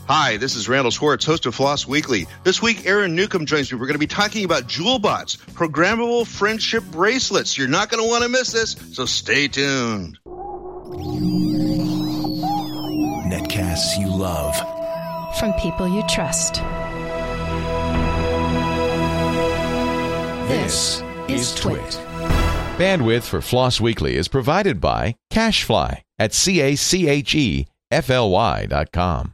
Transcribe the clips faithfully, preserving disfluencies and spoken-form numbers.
Hi, this is Randall Schwartz, host of Floss Weekly. This week, Aaron Newcomb joins me. We're going to be talking about JewelBots, programmable friendship bracelets. You're not going to want to miss this, so stay tuned. Netcasts you love. From people you trust. This is Twit. Bandwidth for Floss Weekly is provided by CacheFly at C A C H E F L Y dot com.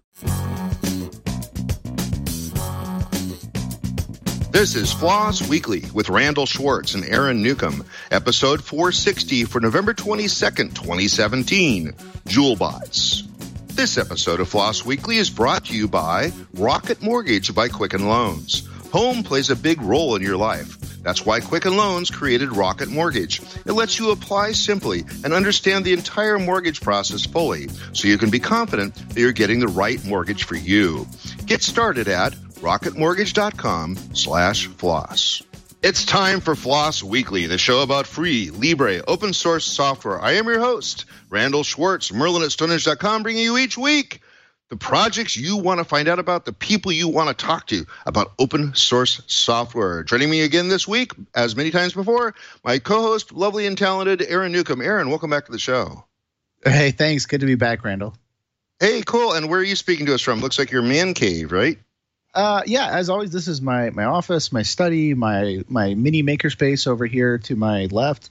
This is Floss Weekly with Randall Schwartz and Aaron Newcomb, episode four sixty for November twenty-second, twenty seventeen, JewelBots. This episode of Floss Weekly is brought to you by Rocket Mortgage by Quicken Loans. Home plays a big role in your life. That's why Quicken Loans created Rocket Mortgage. It lets you apply simply and understand the entire mortgage process fully, so you can be confident that you're getting the right mortgage for you. Get started at rocketmortgage.com slash floss. It's time for Floss Weekly, the show about free, Libre, open source software. I am your host, Randall Schwartz, Merlin at Stonehenge dot com, bringing you each week the projects you want to find out about, the people you want to talk to about open source software. Joining me again this week, as many times before, my co-host, lovely and talented Aaron Newcomb. Aaron, welcome back to the show. Hey, thanks. Good to be back, Randall. Hey, cool. And where are you speaking to us from? Looks like your man cave, right? Uh, yeah, as always, this is my my office, my study, my my mini makerspace over here to my left.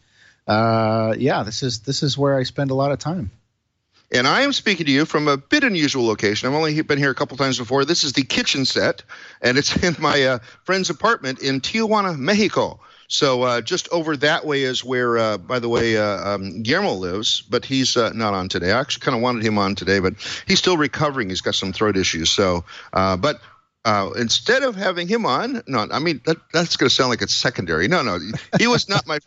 Uh, yeah, this is this is where I spend a lot of time. And I am speaking to you from a bit unusual location. I've only been here a couple times before. This is the kitchen set, and it's in my uh, friend's apartment in Tijuana, Mexico. So uh, just over that way is where, uh, by the way, uh, um, Guillermo lives, but he's uh, not on today. I actually kind of wanted him on today, but he's still recovering. He's got some throat issues. So, uh, but uh, instead of having him on, no, I mean, that, that's going to sound like it's secondary. No, no, he was not my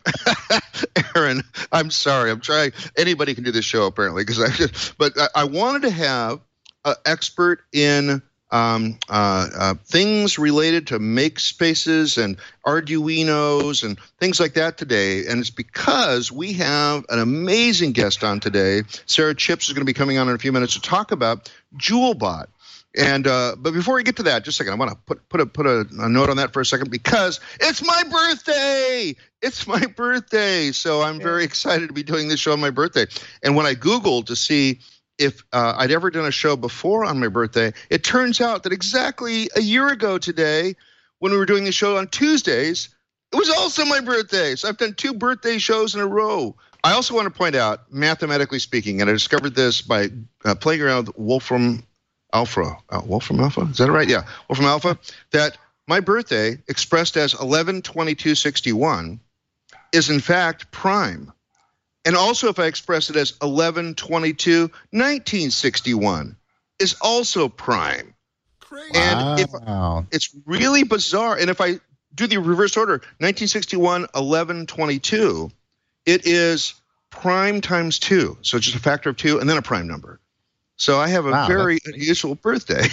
Aaron. I'm sorry. I'm trying. Anybody can do this show apparently, because I just, but I, I wanted to have an expert in Um, uh, uh, things related to make spaces and Arduinos and things like that today. And it's because we have an amazing guest on today. Sarah Chips is going to be coming on in a few minutes to talk about JewelBot. And uh, but before we get to that, just a second, I want to put put a put a, a note on that for a second, because it's my birthday. It's my birthday, so I'm very excited to be doing this show on my birthday. And when I Googled to see if uh, I'd ever done a show before on my birthday, it turns out that exactly a year ago today, when we were doing the show on Tuesdays, it was also my birthday. So I've done two birthday shows in a row. I also want to point out, mathematically speaking, and I discovered this by uh, playing around with Wolfram Alpha. Uh, Wolfram Alpha? Is that right? Yeah, Wolfram Alpha. That my birthday, expressed as eleven twenty-two sixty-one, is in fact prime. And also, if I express it as eleven twenty-two nineteen sixty-one, is also prime. Crazy. And if it's really bizarre. And if I do the reverse order, nineteen sixty-one, eleven twenty-two, it is prime times two. So it's just a factor of two and then a prime number. So I have a wow, very unusual birthday.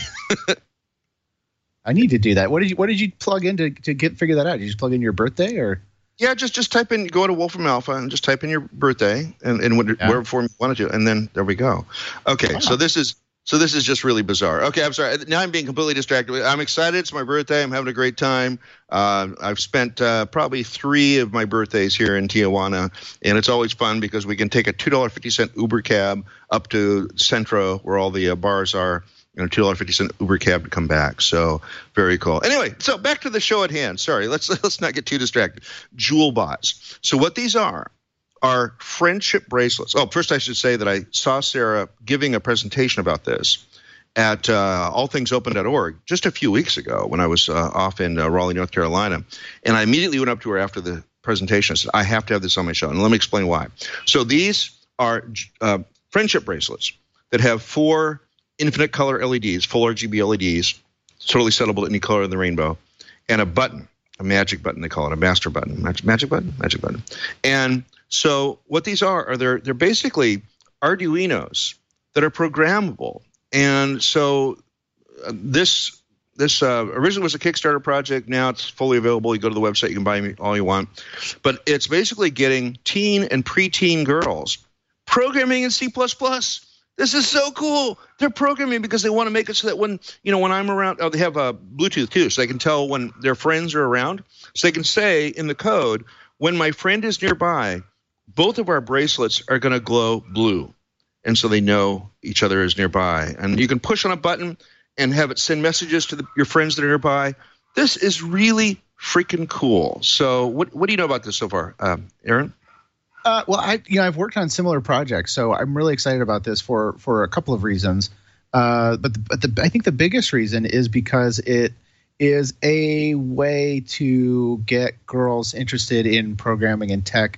I need to do that. What did you What did you plug in to, to get figure that out? Did you just plug in your birthday, or? Yeah, just just type in, go to Wolfram Alpha and just type in your birthday and, and yeah. whatever form you wanted to, and then there we go. Okay, wow. so this is so this is just really bizarre. Okay, I'm sorry. Now I'm being completely distracted. I'm excited. It's my birthday. I'm having a great time. Uh, I've spent uh, probably three of my birthdays here in Tijuana, and it's always fun because we can take a two dollars and fifty cents Uber cab up to Centro, where all the uh, bars are. You know, two dollars and fifty cents Uber cab to come back. So very cool. Anyway, so back to the show at hand. Sorry, let's let's not get too distracted. JewelBots. So what these are are friendship bracelets. Oh, first I should say that I saw Sarah giving a presentation about this at uh, all things open dot org just a few weeks ago when I was uh, off in uh, Raleigh, North Carolina. And I immediately went up to her after the presentation and said, I have to have this on my show. And let me explain why. So these are uh, friendship bracelets that have four infinite color L E Ds, full R G B L E Ds, totally settable to any color in the rainbow, and a button, a magic button they call it, a master button, magic, magic button, magic button. And so what these are, are they're, they're basically Arduinos that are programmable. And so uh, this this uh, originally was a Kickstarter project. Now it's fully available. You go to the website, you can buy me all you want. But it's basically getting teen and preteen girls programming in C plus plus. This is so cool. They're programming because they want to make it so that when, you know, when I'm around, oh, they have a Bluetooth too, so they can tell when their friends are around. So they can say in the code, when my friend is nearby, both of our bracelets are going to glow blue. And so they know each other is nearby. And you can push on a button and have it send messages to the, your friends that are nearby. This is really freaking cool. So what what do you know about this so far, um, Aaron? Uh, well, I you know I've worked on similar projects, so I'm really excited about this for for a couple of reasons. Uh, but the, but the, I think the biggest reason is because it is a way to get girls interested in programming and tech.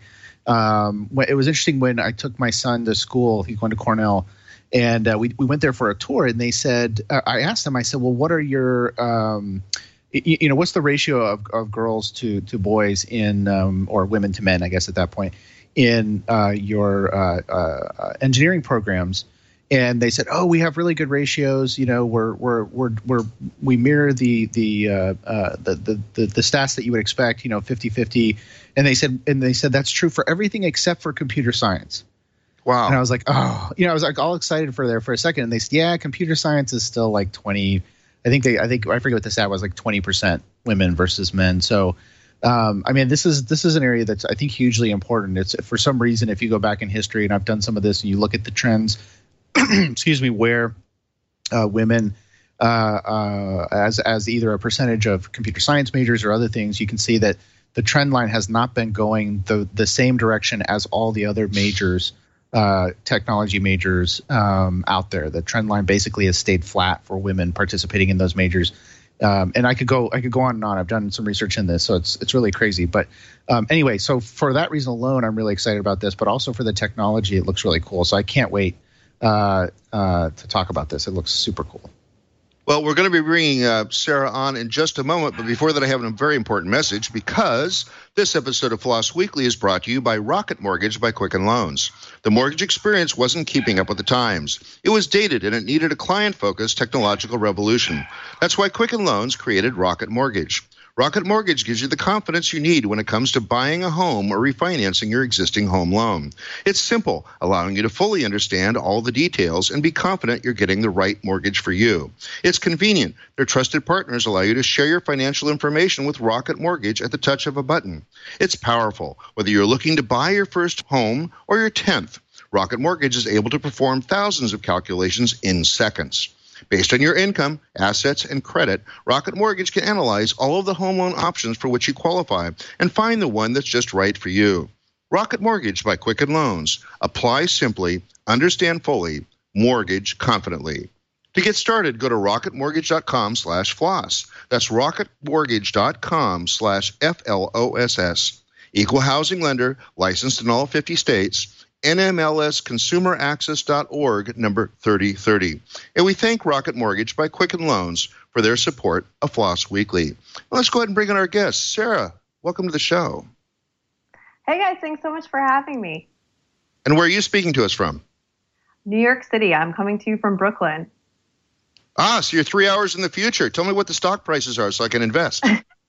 Um, it was interesting when I took my son to school. He's going to Cornell, and uh, we we went there for a tour. And they said, uh, I asked them, I said, well, what are your um, you, you know, what's the ratio of, of girls to to boys in um, or women to men, I guess at that point, in uh, your uh, uh, engineering programs? And they said, "Oh, we have really good ratios. You know, we're we're we're we're we mirror the the uh, uh, the, the the the stats that you would expect. You know, fifty-fifty." And they said, and they said that's true for everything except for computer science. Wow. And I was like, oh, you know, I was like all excited for there for a second. And they said, yeah, computer science is still like twenty. I think they, I think I forget what the stat was, like twenty percent women versus men. So. Um, I mean, this is this is an area that's I think hugely important. It's for some reason, if you go back in history, and I've done some of this, and you look at the trends, excuse me, where uh, women, uh, uh, as as either a percentage of computer science majors or other things, you can see that the trend line has not been going the the same direction as all the other majors, uh, technology majors um, out there. The trend line basically has stayed flat for women participating in those majors. Um, and I could go, I could go on and on. I've done some research in this, so it's it's really crazy. But um, anyway, so for that reason alone, I'm really excited about this. But also for the technology, it looks really cool. So I can't wait uh, uh, to talk about this. It looks super cool. Well, we're going to be bringing uh, Sarah on in just a moment, but before that, I have a very important message because this episode of Floss Weekly is brought to you by Rocket Mortgage by Quicken Loans. The mortgage experience wasn't keeping up with the times. It was dated, and it needed a client-focused technological revolution. That's why Quicken Loans created Rocket Mortgage. Rocket Mortgage gives you the confidence you need when it comes to buying a home or refinancing your existing home loan. It's simple, allowing you to fully understand all the details and be confident you're getting the right mortgage for you. It's convenient. Their trusted partners allow you to share your financial information with Rocket Mortgage at the touch of a button. It's powerful, whether you're looking to buy your first home or your tenth. Rocket Mortgage is able to perform thousands of calculations in seconds. Based on your income, assets, and credit, Rocket Mortgage can analyze all of the home loan options for which you qualify and find the one that's just right for you. Rocket Mortgage by Quicken Loans. Apply simply, understand fully, mortgage confidently. To get started, go to rocketmortgage.com slash floss. That's rocketmortgage.com slash F L O S S. Equal housing lender, licensed in all fifty states. N M L S consumer access dot org, number thirty thirty. And we thank Rocket Mortgage by Quicken Loans for their support of Floss Weekly. Well, let's go ahead and bring in our guest. Sarah, welcome to the show. Hey, guys. Thanks so much for having me. And where are you speaking to us from? New York City. I'm coming to you from Brooklyn. Ah, so you're three hours in the future. Tell me what the stock prices are so I can invest.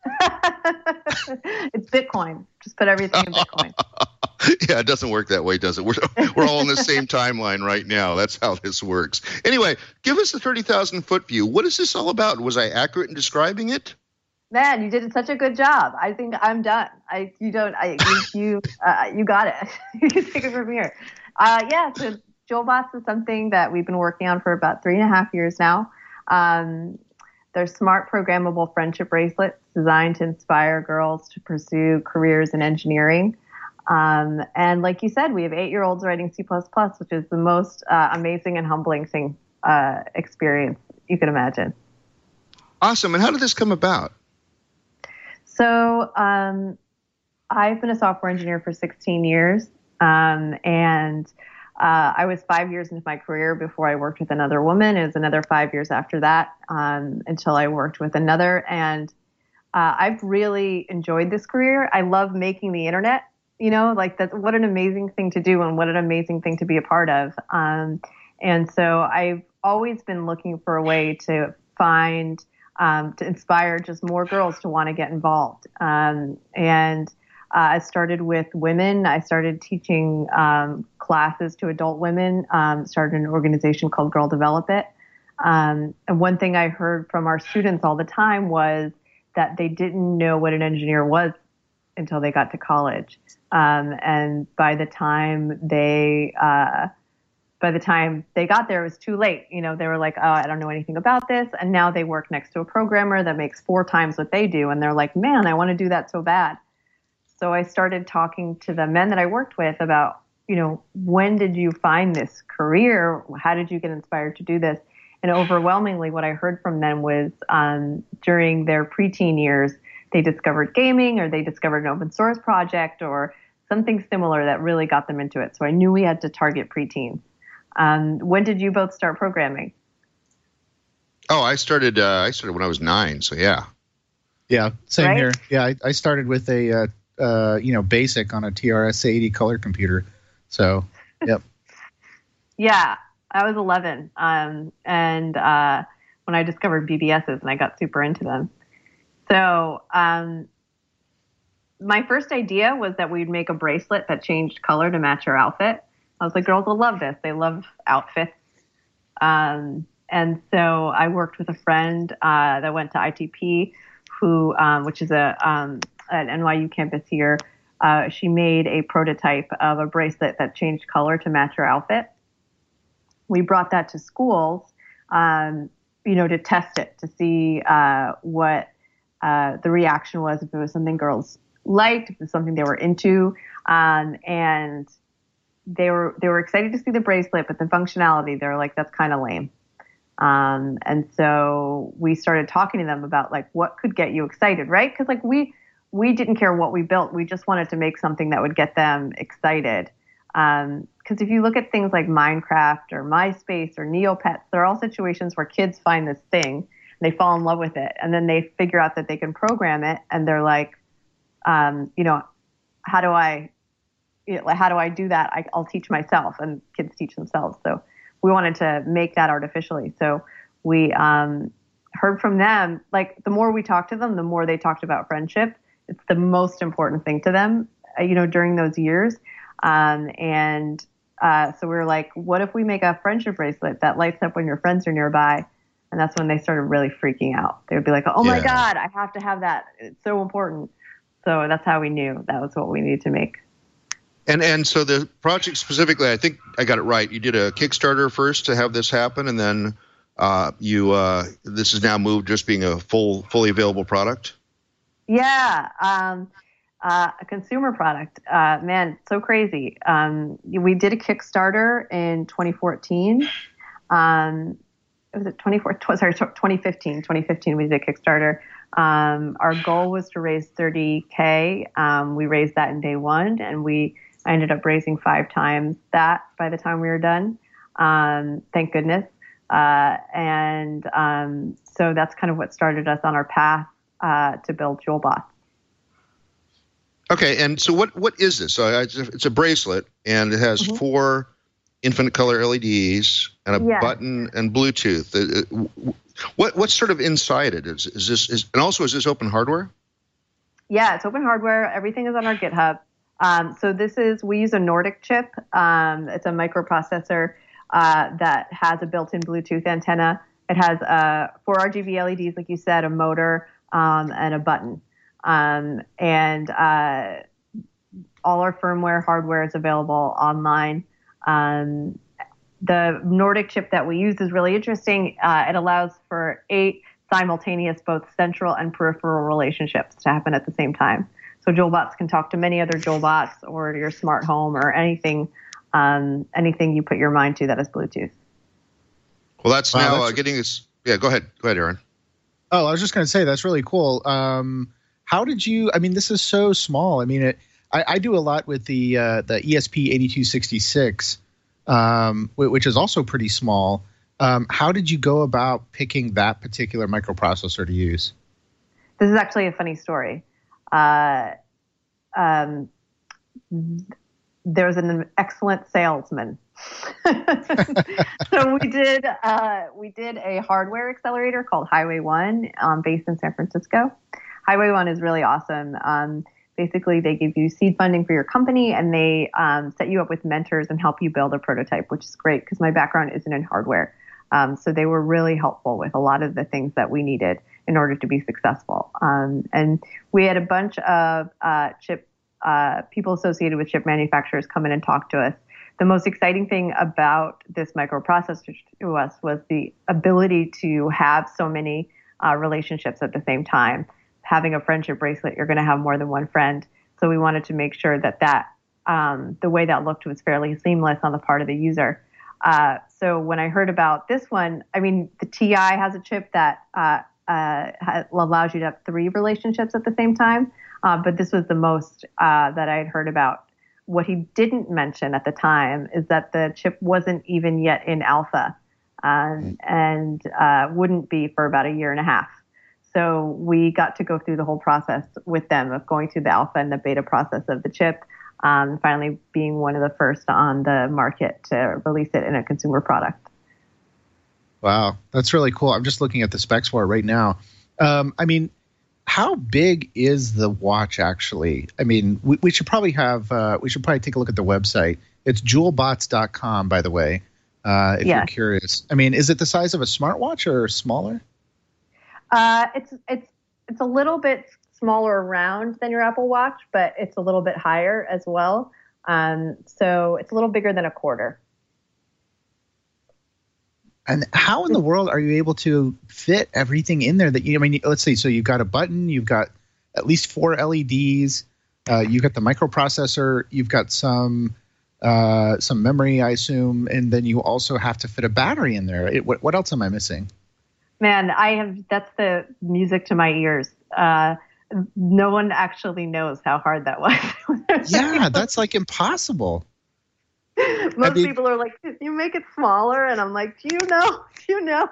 It's Bitcoin. Just put everything in Bitcoin. Yeah, it doesn't work that way, does it? We're we're all on the same timeline right now. That's how this works. Anyway, give us the thirty thousand foot view. What is this all about? Was I accurate in describing it? Man, you did such a good job. I think I'm done. I you don't I you you, uh, you got it. You can take it from here. Uh, yeah. So JewelBots is something that we've been working on for about three and a half years now. Um, They're smart, programmable friendship bracelets designed to inspire girls to pursue careers in engineering. Um, and like you said, we have eight-year-olds writing C plus plus, which is the most uh, amazing and humbling thing uh, experience you can imagine. Awesome. And how did this come about? So um, I've been a software engineer for sixteen years, um, and Uh, I was five years into my career before I worked with another woman. It was another five years after that um, until I worked with another. And uh, I've really enjoyed this career. I love making the internet, you know, like that's what an amazing thing to do and what an amazing thing to be a part of. Um, and so I've always been looking for a way to find, um, to inspire just more girls to want to get involved. Um, and Uh, I started with women. I started teaching um, classes to adult women, um, started an organization called Girl Develop It. Um, and one thing I heard from our students all the time was that they didn't know what an engineer was until they got to college. Um, and by the time they, uh, by the time they got there, it was too late. You know, they were like, oh, I don't know anything about this. And now they work next to a programmer that makes four times what they do. And they're like, man, I want to do that so bad. So I started talking to the men that I worked with about, you know, when did you find this career? How did you get inspired to do this? And overwhelmingly, what I heard from them was um, during their preteen years, they discovered gaming or they discovered an open source project or something similar that really got them into it. So I knew we had to target preteens. Um, when did you both start programming? Oh, I started. Uh, I started when I was nine. So yeah. Yeah, same Right? here. Yeah, I, I started with a uh, uh, you know BASIC on a T R S eighty color computer. So, yep. Yeah, I was eleven, um, and uh, when I discovered B B Ss, and I got super into them. So um, my first idea was that we'd make a bracelet that changed color to match our outfit. I was like, girls will love this. They love outfits. Um, and so I worked with a friend uh, that went to I T P, who, um, which is a um, an N Y U campus here. Uh, she made a prototype of a bracelet that changed color to match her outfit. We brought that to schools, um, you know, to test it, to see uh, what uh, the reaction was, if it was something girls liked, if it was something they were into, um, and they were they were excited to see the bracelet, but the functionality, they were like, that's kind of lame. Um, and so we started talking to them about like what could get you excited, right? Because like we we didn't care what we built, we just wanted to make something that would get them excited. Um, because if you look at things like Minecraft or MySpace or Neopets, they're all situations where kids find this thing and they fall in love with it, and then they figure out that they can program it, and they're like, um, you know, how do I, you know, how do I do that? I, I'll teach myself, and kids teach themselves. So we wanted to make that artificially. So we um, heard from them, like the more we talked to them, the more they talked about friendship. It's the most important thing to them, uh, you know, during those years. Um, and uh, so we were like, what if we make a friendship bracelet that lights up when your friends are nearby? And that's when they started really freaking out. They would be like, oh my Yeah. God, I have to have that. It's so important. So that's how we knew that was what we needed to make. And and so the project specifically, I think I got it right. You did a Kickstarter first to have this happen, and then uh, you uh, this is now moved just being a full, fully available product. Yeah, um, uh, a consumer product. Uh, man, so crazy. Um, we did a Kickstarter in twenty fourteen. Um, was it twenty fourteen? Sorry, twenty fifteen. twenty fifteen, we did a Kickstarter. Um, our goal was to raise thirty K. Um, we raised that in day one, and we I ended up raising five times that by the time we were done. Um, thank goodness. Uh, and um, so that's kind of what started us on our path uh, to build JewelBots. Okay, and so what what is this? So it's a, it's a bracelet, and it has Mm-hmm. four infinite color L E Ds and a Yeah. button and Bluetooth. Uh, uh, What what's sort of inside it? Is is this is and also is this open hardware? Yeah, it's open hardware. Everything is on our GitHub. Um, so this is, we use a Nordic chip. Um, it's a microprocessor uh, that has a built-in Bluetooth antenna. It has uh, four R G B L E Ds, like you said, a motor, um, and a button. Um, and uh, all our firmware hardware is available online. Um, the Nordic chip that we use is really interesting. Uh, it allows for eight simultaneous both central and peripheral relationships to happen at the same time. So JewelBots can talk to many other JewelBots or your smart home or anything, um, anything you put your mind to that is Bluetooth. Well, that's Wow, now that's- uh, getting this. Yeah, go ahead, go ahead, Aaron. Oh, I was just going to say that's really cool. Um, how did you? I mean, this is so small. I mean, it. I, I do a lot with the uh, the E S P eighty-two sixty-six, um, wh- which is also pretty small. Um, how did you go about picking that particular microprocessor to use? This is actually a funny story. Uh, um, there's an excellent salesman. So we did uh, we did a hardware accelerator called Highway One, um, based in San Francisco. Highway One is really awesome. Um, Basically, they give you seed funding for your company, and they um, set you up with mentors and help you build a prototype, which is great because my background isn't in hardware. Um, so they were really helpful with a lot of the things that we needed in order to be successful. Um, and we had a bunch of uh, chip uh, people associated with chip manufacturers come in and talk to us. The most exciting thing about this microprocessor to us was the ability to have so many uh, relationships at the same time. Having a friendship bracelet, you're going to have more than one friend. So we wanted to make sure that that um, the way that looked was fairly seamless on the part of the user. Uh, so when I heard about this one, I mean, the T I has a chip that uh, uh, allows you to have three relationships at the same time. Uh, but this was the most uh, that I had heard about. What he didn't mention at the time is that the chip wasn't even yet in alpha um, and uh, wouldn't be for about a year and a half. So we got to go through the whole process with them of going through the alpha and the beta process of the chip, um, finally being one of the first on the market to release it in a consumer product. Wow, that's really cool. I'm just looking at the specs for it right now. Um, I mean, how big is the watch actually? I mean, we, we should probably have, uh, we should probably take a look at the website. It's jewel bots dot com, by the way, uh, if yeah. you're curious. I mean, is it the size of a smartwatch or smaller? Uh, it's it's it's a little bit smaller around than your Apple Watch, but it's a little bit higher as well. Um, so it's a little bigger than a quarter. And how in the world are you able to fit everything in there that you, I mean, let's see, so you've got a button, you've got at least four L E Ds, uh, you've got the microprocessor, you've got some uh, some memory, I assume, and then you also have to fit a battery in there. It, what, what else am I missing? Man, I have, that's the music to my ears. Uh, no one actually knows how hard that was. Yeah, that's like impossible. Most I mean, people are like, you make it smaller. And I'm like, do you know? Do you know?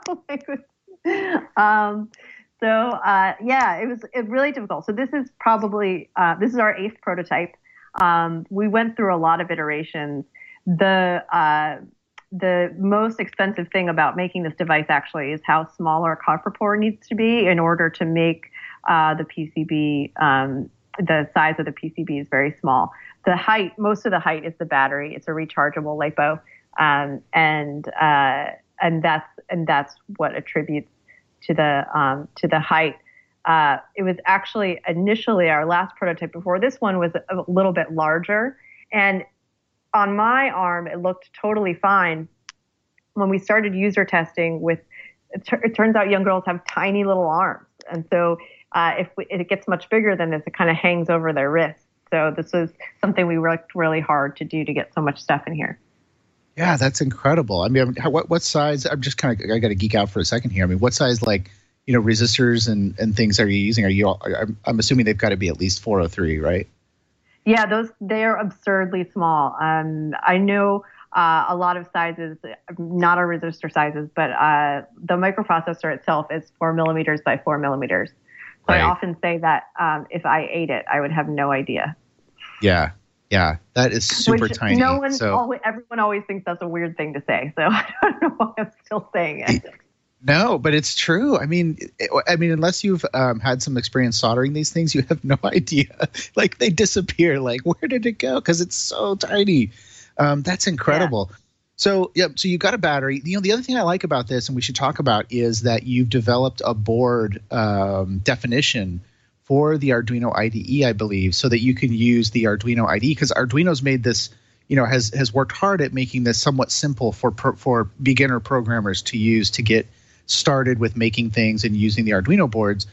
um, so, uh, yeah, it was it really difficult. So this is probably, uh, this is our eighth prototype. Um, we went through a lot of iterations. The uh, the most expensive thing about making this device actually is how small our copper pore needs to be in order to make uh, the P C B, um, the size of the P C B is very small. The height, most of the height is the battery. It's a rechargeable LiPo, um, and uh, and that's and that's what attributes to the um, to the height. Uh, it was actually initially our last prototype before this one was a little bit larger, and on my arm it looked totally fine. When we started user testing with, it, t- it turns out young girls have tiny little arms, and so uh, if, we, if it gets much bigger than this, it kind of hangs over their wrists. So this was something we worked really hard to do to get so much stuff in here. Yeah, that's incredible. I mean, what what size? I'm just kind of I got to geek out for a second here. I mean, what size like you know resistors and, and things are you using? Are you? All, I'm, I'm assuming they've got to be at least four oh three, right? Yeah, those they're absurdly small. Um, I know uh, a lot of sizes, not our resistor sizes, but uh, the microprocessor itself is four millimeters by four millimeters. So right. I often say that um, if I ate it, I would have no idea. Yeah, yeah, that is super Which tiny. No one, so, always, everyone always thinks that's a weird thing to say. So I don't know why I'm still saying it. No, but it's true. I mean, it, I mean, unless you've um, had some experience soldering these things, you have no idea. Like they disappear. Like where did it go? Because it's so tiny. Um, that's incredible. Yeah. So yeah, so you got a battery. You know, the other thing I like about this, and we should talk about, is that you've developed a board um, definition for the Arduino I D E, I believe, so that you can use the Arduino I D E, because Arduino's made this, you know, has has worked hard at making this somewhat simple for for beginner programmers to use to get started with making things and using the Arduino boards.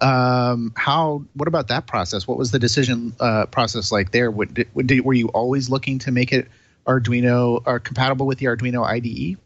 Um, how? What about that process? What was the decision uh, process like there? What, did, did, were you always looking to make it Arduino or compatible with the Arduino I D E?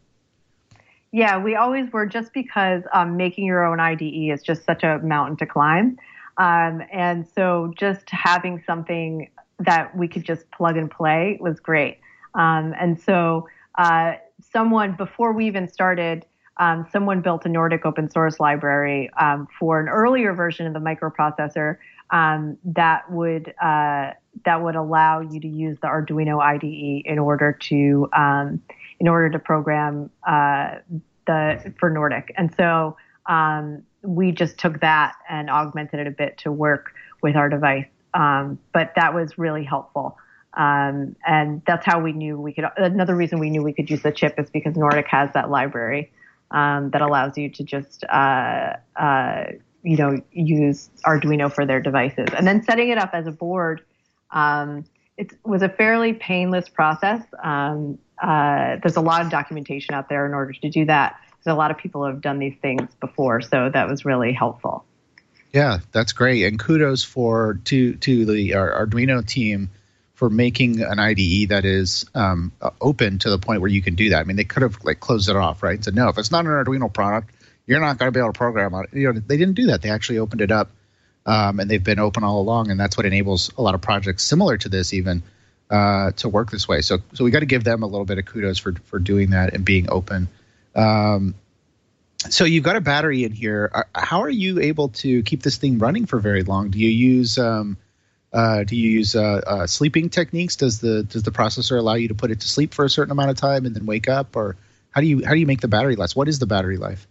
Yeah, we always were, just because um, making your own I D E is just such a mountain to climb. Um, and so just having something that we could just plug and play was great. Um, and so uh, someone, before we even started, um, someone built a Nordic open source library um, for an earlier version of the microprocessor um, that would uh, that would allow you to use the Arduino I D E in order to um, in order to program uh, the for Nordic. And so um, we just took that and augmented it a bit to work with our device. um, but that was really helpful. Um, and that's how we knew we could, another reason we knew we could use the chip is because Nordic has that library um, that allows you to just, uh, uh, you know, use Arduino for their devices. And then setting it up as a board, um, it was a fairly painless process. Um, uh, there's a lot of documentation out there in order to do that. So a lot of people have done these things before, so that was really helpful. Yeah, that's great. And kudos for to to the our Arduino team for making an I D E that is um, open to the point where you can do that. I mean, they could have like closed it off, right? And said, no, if it's not an Arduino product, you're not going to be able to program on it. You know, they didn't do that. They actually opened it up, um, and they've been open all along. And that's what enables a lot of projects similar to this even uh, to work this way. So, so we got to give them a little bit of kudos for for doing that and being open. Um, so you've got a battery in here. How are you able to keep this thing running for very long? Do you use um, Uh, do you use uh, uh, sleeping techniques? Does the does the processor allow you to put it to sleep for a certain amount of time and then wake up, or how do you how do you make the battery last? What is the battery life?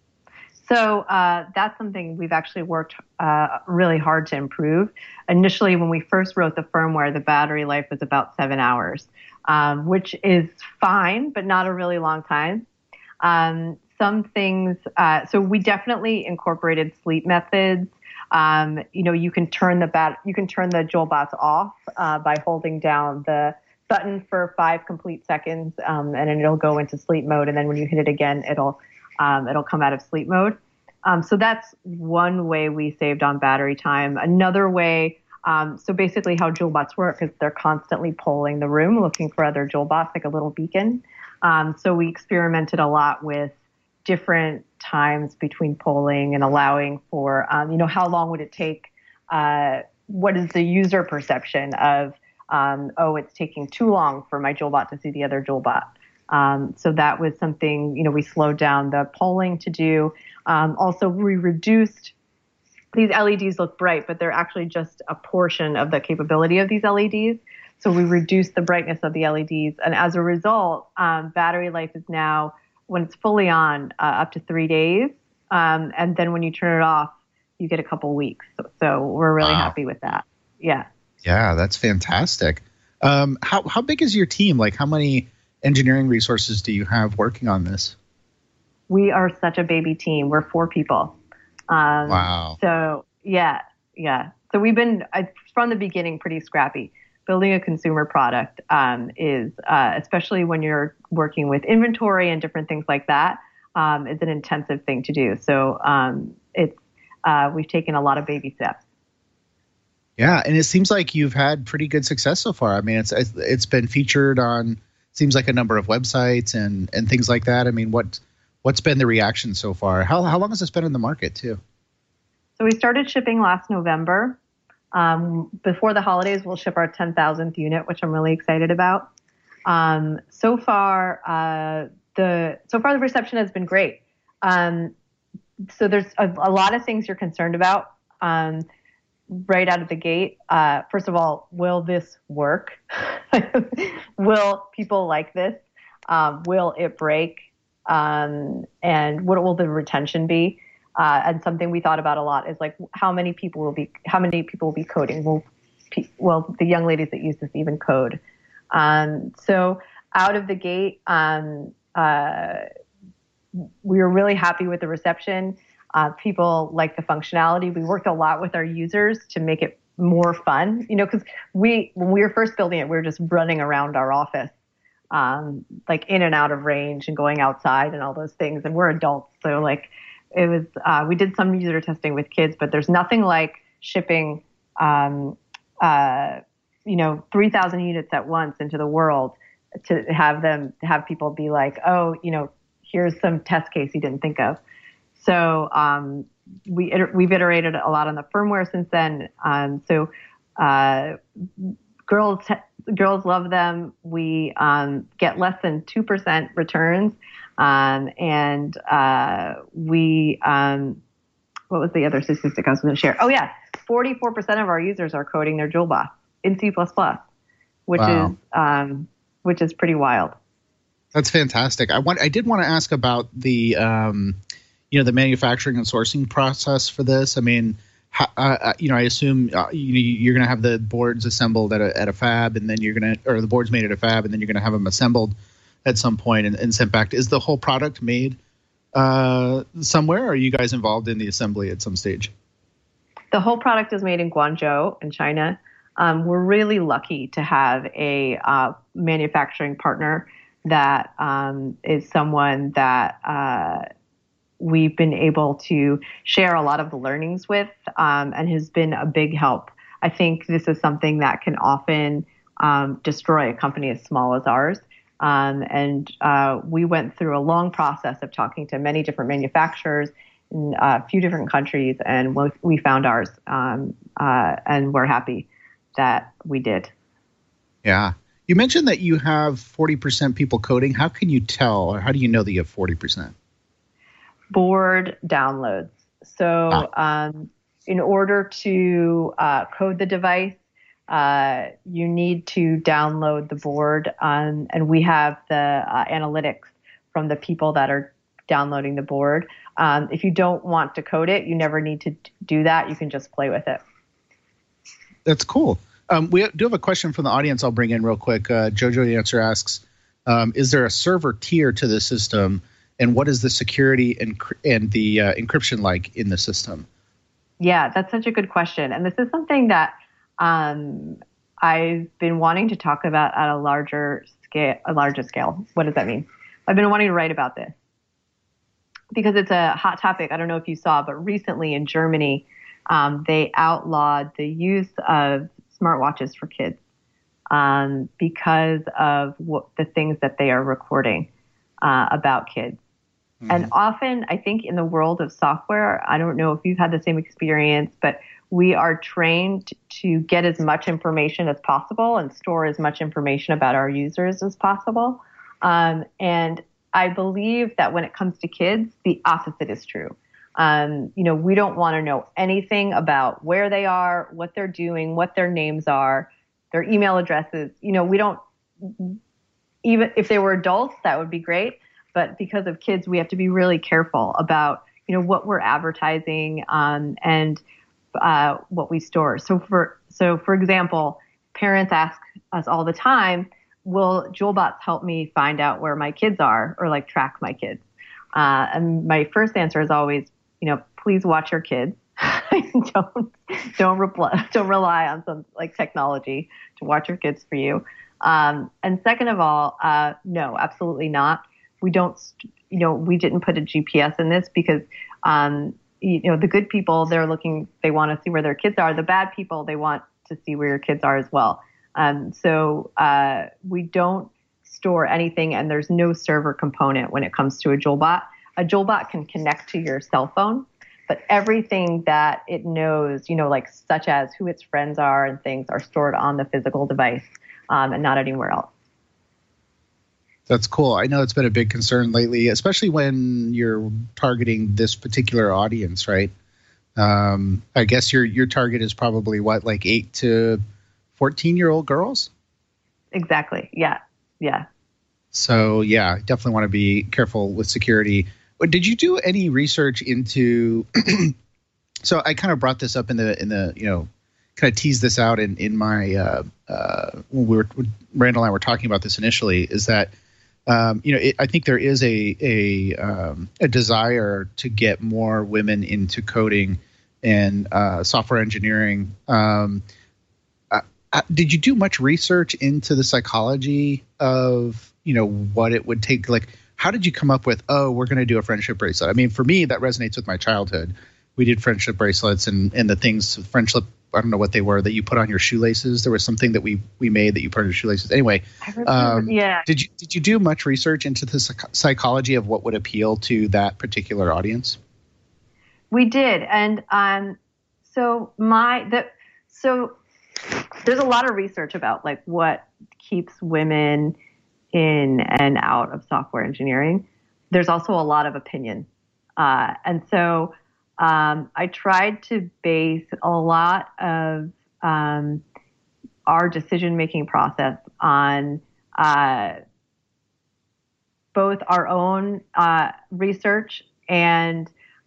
So uh, that's something we've actually worked uh, really hard to improve. Initially, when we first wrote the firmware, the battery life was about seven hours, um, which is fine, but not a really long time. Um, some things. Uh, so we definitely incorporated sleep methods. Um, you know, you can turn the bat, you can turn the JoulBots off uh, by holding down the button for five complete seconds, um, and then it'll go into sleep mode. And then when you hit it again, it'll um, it'll come out of sleep mode. Um, so that's one way we saved on battery time. Another way, um, so basically how JoulBots work is they're constantly polling the room, looking for other JoulBots, like a little beacon. Um, so we experimented a lot with different times between polling and allowing for, um, you know, how long would it take? Uh, what is the user perception of, um, oh, it's taking too long for my JoulBot to see the other JoulBot. Um, so that was something, you know, we slowed down the polling to do. Um, also, we reduced, these L E Ds look bright, but they're actually just a portion of the capability of these L E Ds. So we reduced the brightness of the L E Ds. And as a result, um, battery life is now, when it's fully on, uh, up to three days. Um, and then when you turn it off, you get a couple weeks. So, so we're really wow. happy with that. Yeah. Yeah, that's fantastic. Um, how how big is your team? Like, how many engineering resources do you have working on this? We are such a baby team. We're four people. Um, wow. So, yeah, yeah. So we've been, uh, from the beginning, pretty scrappy. Building a consumer product um, is, uh, especially when you're working with inventory and different things like that, um, is an intensive thing to do. So um, it's uh, we've taken a lot of baby steps. Yeah, and it seems like you've had pretty good success so far. I mean, it's it's been featured on seems like a number of websites and and things like that. I mean, what what's been the reaction so far? How how long has this been in the market too? So we started shipping last November. Um, before the holidays, we'll ship our ten thousandth unit, which I'm really excited about. Um, so far, uh, the so far the reception has been great. Um, so there's a, a lot of things you're concerned about um, right out of the gate. Uh, first of all, will this work? Will people like this? Um, will it break? Um, and what will the retention be? Uh, and something we thought about a lot is like how many people will be how many people will be coding. Will well the young ladies that use this even code? Um, so out of the gate, um, uh, we were really happy with the reception. Uh, people like the functionality. We worked a lot with our users to make it more fun. You know, because we when we were first building it, we were just running around our office, um, like in and out of range and going outside and all those things. And we're adults, so like. It was, uh, we did some user testing with kids, but there's nothing like shipping, um, uh, you know, three thousand units at once into the world to have them, to have people be like, oh, you know, here's some test case you didn't think of. So um, we, we've iterated a lot on the firmware since then. Um, so uh, girls, girls love them. We um, get less than two percent returns. Um, and, uh, we, um, what was the other statistic I was going to share? Oh yeah. forty-four percent of our users are coding their JoulBot in C plus plus, which wow. is, um, which is pretty wild. That's fantastic. I want, I did want to ask about the, um, you know, the manufacturing and sourcing process for this. I mean, how, uh, you know, I assume uh, you, you're going to have the boards assembled at a at a fab, and then you're going to, or the boards made at a fab, and then you're going to have them assembled at some point and, and sent back. Is the whole product made uh, somewhere? Or are you guys involved in the assembly at some stage? The whole product is made in Guangzhou in China. Um, we're really lucky to have a uh, manufacturing partner that um, is someone that uh, we've been able to share a lot of the learnings with um, and has been a big help. I think this is something that can often um, destroy a company as small as ours. Um, and uh, we went through a long process of talking to many different manufacturers in a few different countries, and we found ours, um, uh, and we're happy that we did. Yeah. You mentioned that you have forty percent people coding. How can you tell, or how do you know that you have forty percent? Board downloads. So ah. um, in order to uh, code the device, Uh, you need to download the board, um, and we have the uh, analytics from the people that are downloading the board. Um, if you don't want to code it, you never need to do that. You can just play with it. That's cool. Um, we do have a question from the audience I'll bring in real quick. Uh, Jojo the Answer asks, um, is there a server tier to the system, and what is the security and, and the uh, encryption like in the system? Yeah, that's such a good question. And this is something that Um, I've been wanting to talk about at a larger scale, a larger scale. What does that mean? I've been wanting to write about this because it's a hot topic. I don't know if you saw, but recently in Germany, um, they outlawed the use of smartwatches for kids um, because of what, the things that they are recording uh, about kids. Mm-hmm. And often, I think in the world of software, I don't know if you've had the same experience, but we are trained to get as much information as possible and store as much information about our users as possible. Um, and I believe that when it comes to kids, the opposite is true. Um, you know, we don't want to know anything about where they are, what they're doing, what their names are, their email addresses. You know, we don't, even if they were adults, that would be great. But because of kids, we have to be really careful about, you know, what we're advertising um, and uh, what we store. So for so for example, parents ask us all the time, will JewelBots help me find out where my kids are or like track my kids? Uh, and my first answer is always, you know, please watch your kids. don't don't reply, don't rely on some like technology to watch your kids for you. Um, and second of all, uh, no, absolutely not. We don't, you know, we didn't put a G P S in this because, um, you know, the good people, they're looking, they want to see where their kids are. The bad people, they want to see where your kids are as well. Um, so uh, we don't store anything, and there's no server component when it comes to a JewelBot. A JewelBot can connect to your cell phone, but everything that it knows, you know, like such as who its friends are and things are stored on the physical device um, and not anywhere else. That's cool. I know it's been a big concern lately, especially when you're targeting this particular audience, right? Um, I guess your your target is probably what, like eight to fourteen year old girls? Exactly. Yeah. Yeah. So yeah, definitely want to be careful with security. Did you do any research into? So I kind of brought this up in the in the you know, kind of teased this out in in my uh, uh, when we were when Randall and I were talking about this initially. Is that Um, you know, it, I think there is a a, um, a desire to get more women into coding and uh, software engineering. Um, uh, uh, did you do much research into the psychology of, you know, what it would take? Like, how did you come up with, oh, we're going to do a friendship bracelet? I mean, for me, that resonates with my childhood. We did friendship bracelets and, and the things, friendship, I don't know what they were, that you put on your shoelaces. There was something that we we made that you put on your shoelaces. Anyway, I remember, um, yeah. Did you did you do much research into the psych- psychology of what would appeal to that particular audience? We did, and um, so my the so there's a lot of research about like what keeps women in and out of software engineering. There's also a lot of opinion, uh, and so. Um, I tried to base a lot of um, our decision-making process on uh, both our own uh, research and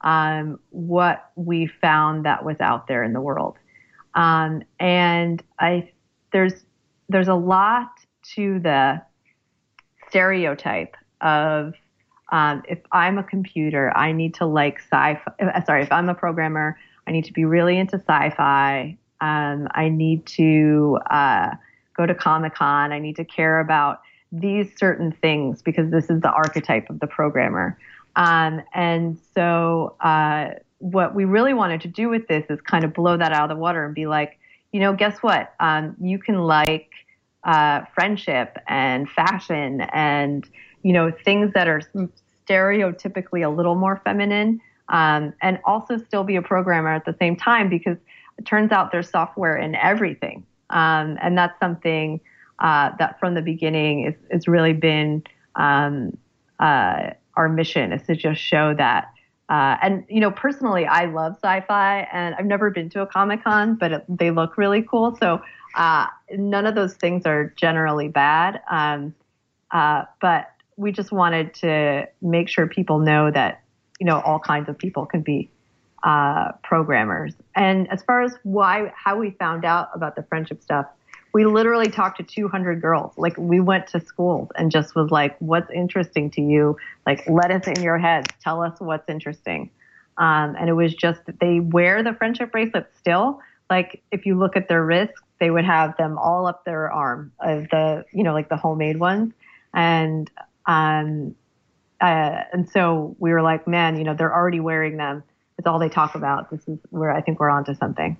um, what we found that was out there in the world. Um, and I, there's, there's a lot to the stereotype of, um, if I'm a computer, I need to like sci-fi, sorry, if I'm a programmer, I need to be really into sci-fi. Um, I need to, uh, go to Comic-Con. I need to care about these certain things because this is the archetype of the programmer. Um, and so, uh, what we really wanted to do with this is kind of blow that out of the water and be like, you know, guess what? Um, you can like uh, friendship and fashion and, you know, things that are stereotypically a little more feminine, um, and also still be a programmer at the same time, because it turns out there's software in everything. Um, and that's something uh, that from the beginning is, is really been um, uh, our mission, is to just show that. Uh, and, you know, personally, I love sci-fi, and I've never been to a Comic-Con, but it, they look really cool. So uh, none of those things are generally bad. Um, uh, but we just wanted to make sure people know that, you know, all kinds of people can be uh, programmers. And as far as why, how we found out about the friendship stuff, we literally talked to two hundred girls. Like, we went to schools and just was like, what's interesting to you? Like, let us in your heads. Tell us what's interesting. Um, and it was just that they wear the friendship bracelets still. Like, if you look at their wrists, they would have them all up their arm, of the, you know, like the homemade ones. And, um, uh, and so we were like, man, you know, they're already wearing them. It's all they talk about. This is where I think we're onto something.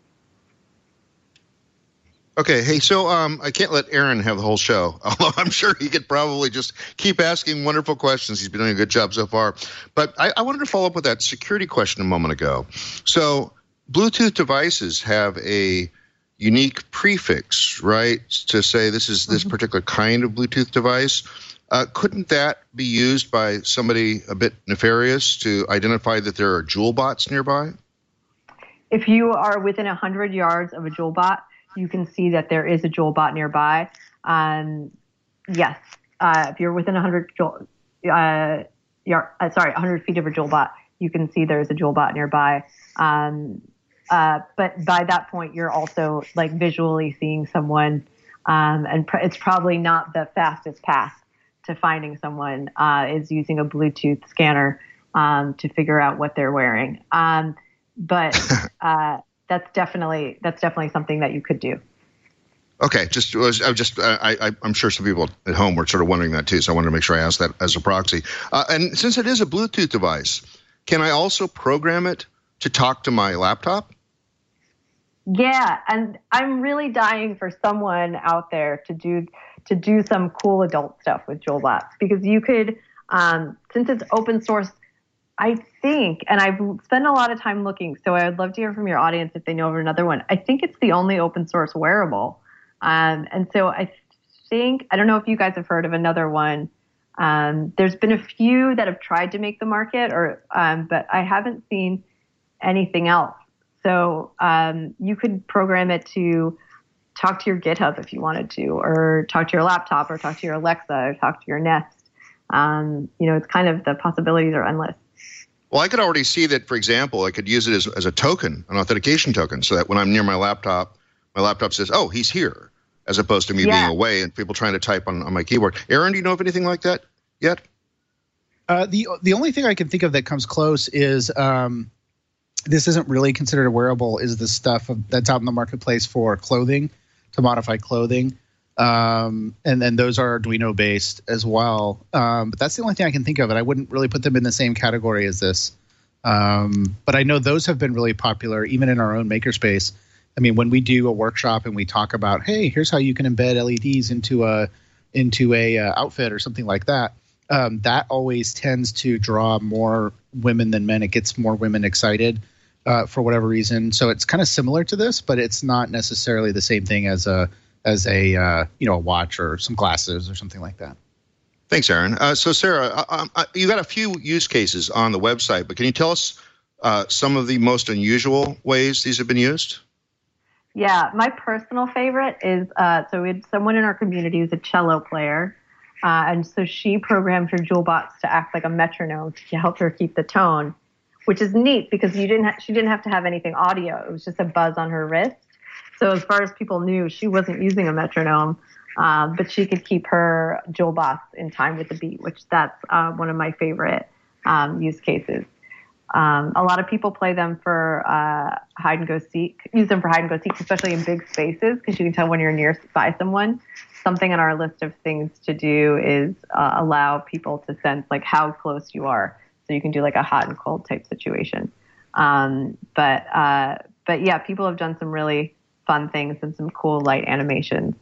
Okay, hey, so um, I can't let Aaron have the whole show, although I'm sure he could probably just keep asking wonderful questions. He's been doing a good job so far. But I, I wanted to follow up with that security question a moment ago. So Bluetooth devices have a unique prefix, right, to say this is this particular kind of Bluetooth device. Uh, couldn't that be used by somebody a bit nefarious to identify that there are Juul bots nearby? If you are within one hundred yards of a Juul bot, you can see that there is a Juul bot nearby. Um, yes, uh, if you're within one hundred Juul, uh, yard, uh, sorry, one hundred feet of a Juul bot, you can see there's a Juul bot nearby. Um, uh, but by that point, you're also like visually seeing someone, um, and pr- it's probably not the fastest path to finding someone uh, is using a Bluetooth scanner um, to figure out what they're wearing. Um, but uh, That's definitely that's definitely something that you could do. Okay, just was I just I, I I'm sure some people at home were sort of wondering that too, so I wanted to make sure I asked that as a proxy. Uh, and since it is a Bluetooth device, can I also program it to talk to my laptop? Yeah, and I'm really dying for someone out there to do to do some cool adult stuff with Juul bots, because you could, um, since it's open source. I think, and I've spent a lot of time looking, so I would love to hear from your audience if they know of another one. I think it's the only open source wearable. Um, and so I think, I don't know if you guys have heard of another one. Um, there's been a few that have tried to make the market, or um, but I haven't seen anything else. So um, you could program it to talk to your GitHub if you wanted to, or talk to your laptop, or talk to your Alexa, or talk to your Nest. Um, you know, it's kind of, the possibilities are endless. Well, I could already see that, for example, I could use it as, as a token, an authentication token, so that when I'm near my laptop, my laptop says, oh, he's here, as opposed to me yeah. being away and people trying to type on, on my keyboard. Aaron, do you know of anything like that yet? Uh, the the only thing I can think of that comes close is um, this isn't really considered a wearable, is the stuff of, that's out in the marketplace for clothing, to modify clothing. Um, and then those are Arduino based as well. Um, but that's the only thing I can think of, and I wouldn't really put them in the same category as this. Um, but I know those have been really popular, even in our own makerspace. I mean, when we do a workshop and we talk about, hey, here's how you can embed L E Ds into a into a uh, outfit or something like that, um, that always tends to draw more women than men. It gets more women excited uh, for whatever reason. So it's kind of similar to this, but it's not necessarily the same thing as a as a uh, you know a watch or some glasses or something like that. Thanks, Aaron. Uh, so, Sarah, uh, uh, you got a few use cases on the website, but can you tell us uh, some of the most unusual ways these have been used? Yeah, my personal favorite is, uh, so we had someone in our community who's a cello player, uh, and so she programmed her Juul bots to act like a metronome to help her keep the tone. which is neat because you didn't ha- she didn't have to have anything audio. It was just a buzz on her wrist. So as far as people knew, she wasn't using a metronome, um, but she could keep her jewel box in time with the beat, which that's uh, one of my favorite um, use cases. Um, a lot of people play them for uh, hide and go seek, use them for hide and go seek, especially in big spaces, because you can tell when you're near by someone. Something on our list of things to do is uh, allow people to sense like how close you are, so you can do like a hot and cold type situation. Um, but uh, but yeah, people have done some really fun things and some cool light animations.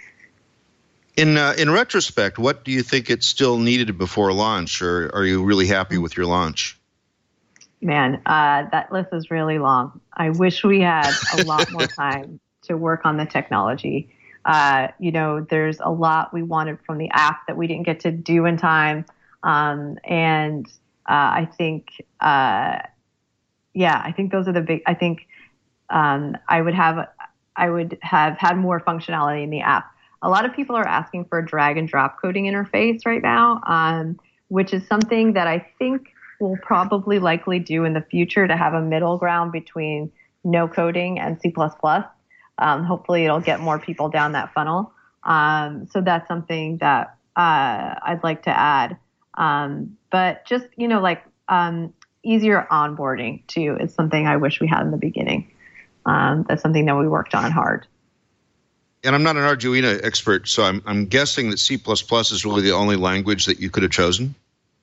In uh, in retrospect, what do you think it still needed before launch, or are you really happy with your launch? Man, uh, that list is really long. I wish we had a lot more time to work on the technology. Uh, you know, there's a lot we wanted from the app that we didn't get to do in time. Um, and uh, I think, uh, yeah, I think those are the big, I think um, I would have, I would have had more functionality in the app. A lot of people are asking for a drag and drop coding interface right now, um, which is something that I think we'll probably likely do in the future to have a middle ground between no coding and C plus plus. Um, hopefully it'll get more people down that funnel. Um, so that's something that uh, I'd like to add. Um, but just, you know, like um, easier onboarding too is something I wish we had in the beginning. Um, that's something that we worked on hard. And I'm not an Arduino expert, so I'm, I'm guessing that C plus plus is really the only language that you could have chosen.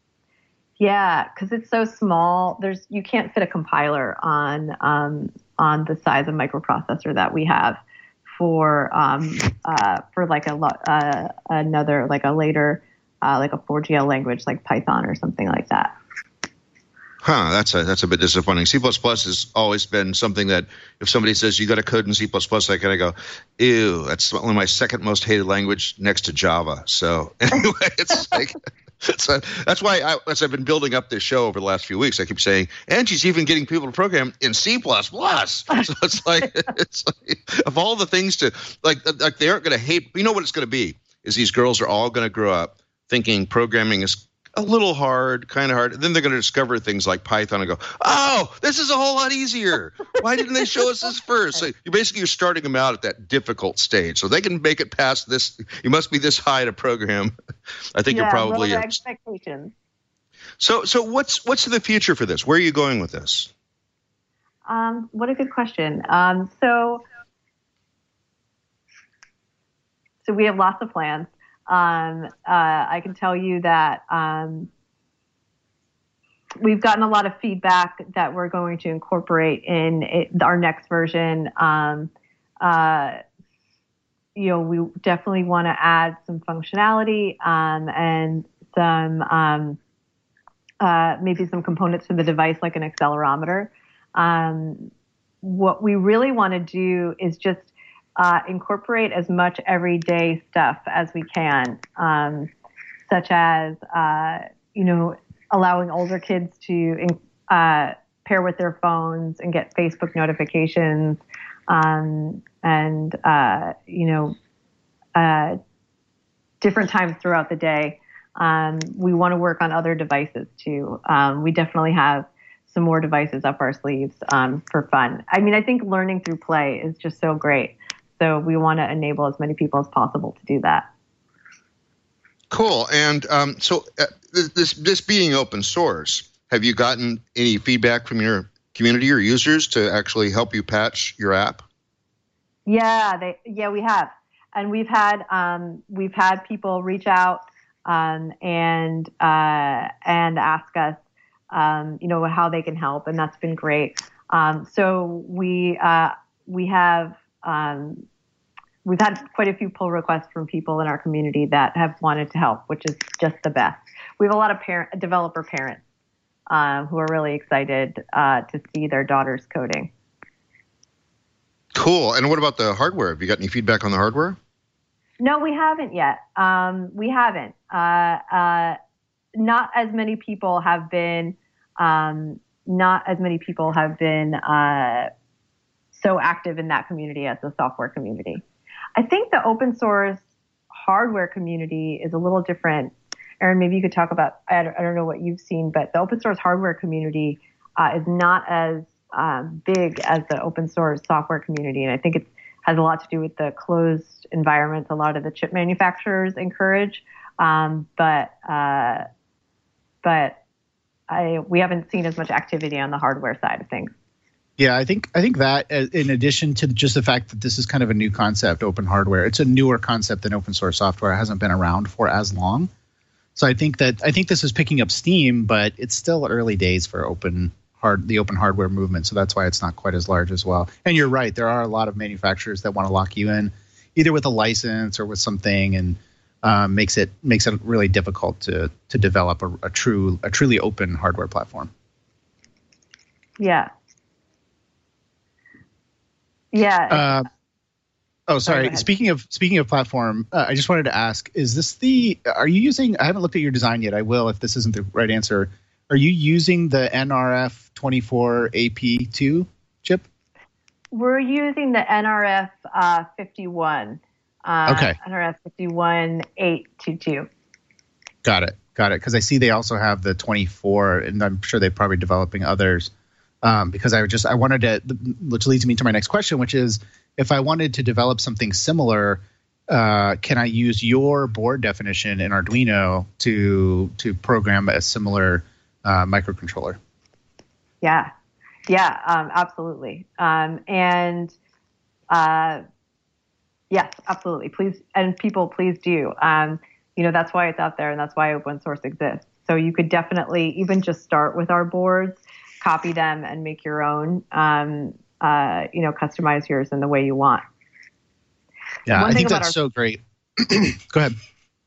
Yeah, because it's so small. There's you can't fit a compiler on um, on the size of microprocessor that we have for um, uh, for like a uh, another like a later uh, like a four G L language like Python or something like that. Huh, that's a that's a bit disappointing. C plus plus has always been something that if somebody says you got to code in C plus plus, I kind of go, ew, that's only my second most hated language next to Java. So anyway, it's like it's a, that's why I, as I've been building up this show over the last few weeks, I keep saying Angie's even getting people to program in C plus plus. So it's like it's like, of all the things to like like they aren't going to hate. You know what it's going to be is these girls are all going to grow up thinking programming is a little hard, kind of hard. Then they're going to discover things like Python and go, oh, this is a whole lot easier. Why didn't they show us this first? So you basically you're starting them out at that difficult stage. So they can make it past this. You must be this high to program. I think yeah, you're probably lower expectations. So so what's what's the future for this? Where are you going with this? Um, what a good question. Um, so so we have lots of plans. Um, uh, I can tell you that um, we've gotten a lot of feedback that we're going to incorporate in it, our next version. Um, uh, you know, we definitely want to add some functionality um, and some um, uh, maybe some components to the device, like an accelerometer. Um, what we really want to do is just Uh, incorporate as much everyday stuff as we can, um, such as, uh, you know, allowing older kids to uh, pair with their phones and get Facebook notifications um, and, uh, you know, uh, different times throughout the day. Um, we want to work on other devices too. Um, we definitely have some more devices up our sleeves um, for fun. I mean, I think learning through play is just so great. So we want to enable as many people as possible to do that. Cool. And um, so uh, this this being open source, have you gotten any feedback from your community or users to actually help you patch your app? Yeah, they yeah we have, and we've had um, we've had people reach out um, and uh, and ask us, um, you know, how they can help, and that's been great. Um, so we uh, we have. Um, we've had quite a few pull requests from people in our community that have wanted to help, which is just the best. We have a lot of parent, developer parents uh, who are really excited uh, to see their daughters coding. Cool. And what about the hardware? Have you got any feedback on the hardware? No, we haven't yet. Um, we haven't. Uh, uh, not as many people have been. Um, not as many people have been. Uh, so active in that community as the software community. I think the open source hardware community is a little different. Aaron, maybe you could talk about, I don't, I don't know what you've seen, but the open source hardware community uh, is not as uh, big as the open source software community. And I think it has a lot to do with the closed environments a lot of the chip manufacturers encourage. Um, but uh, but I we haven't seen as much activity on the hardware side of things. Yeah, I think I think that in addition to just the fact that this is kind of a new concept, open hardware, it's a newer concept than open source software. It hasn't been around for as long. So I think that I think this is picking up steam, but it's still early days for open hard the open hardware movement. So that's why it's not quite as large as well. And you're right, there are a lot of manufacturers that want to lock you in, either with a license or with something, and um, makes it makes it really difficult to to develop a, a true a truly open hardware platform. Yeah. Yeah. Uh, oh, sorry. sorry speaking of speaking of platform, uh, I just wanted to ask: Is this the? Are you using? I haven't looked at your design yet. I will if this isn't the right answer. Are you using the N R F twenty-four A P two chip? We're using the N R F uh, fifty-one. Uh, okay. N R F fifty-one eight twenty-two. Got it. Got it. Because I see they also have the twenty-four, and I'm sure they're probably developing others. Um, because I would just I wanted to, which leads me to my next question, which is if I wanted to develop something similar, uh, can I use your board definition in Arduino to to program a similar uh, microcontroller? Yeah, yeah, um, absolutely, um, and uh, yes, absolutely. Please, and people, please do. Um, you know, that's why it's out there, and that's why open source exists. So you could definitely even just start with our boards, copy them, and make your own. Um, uh, you know, customize yours in the way you want. Yeah, one I think that's our, so great. Go ahead.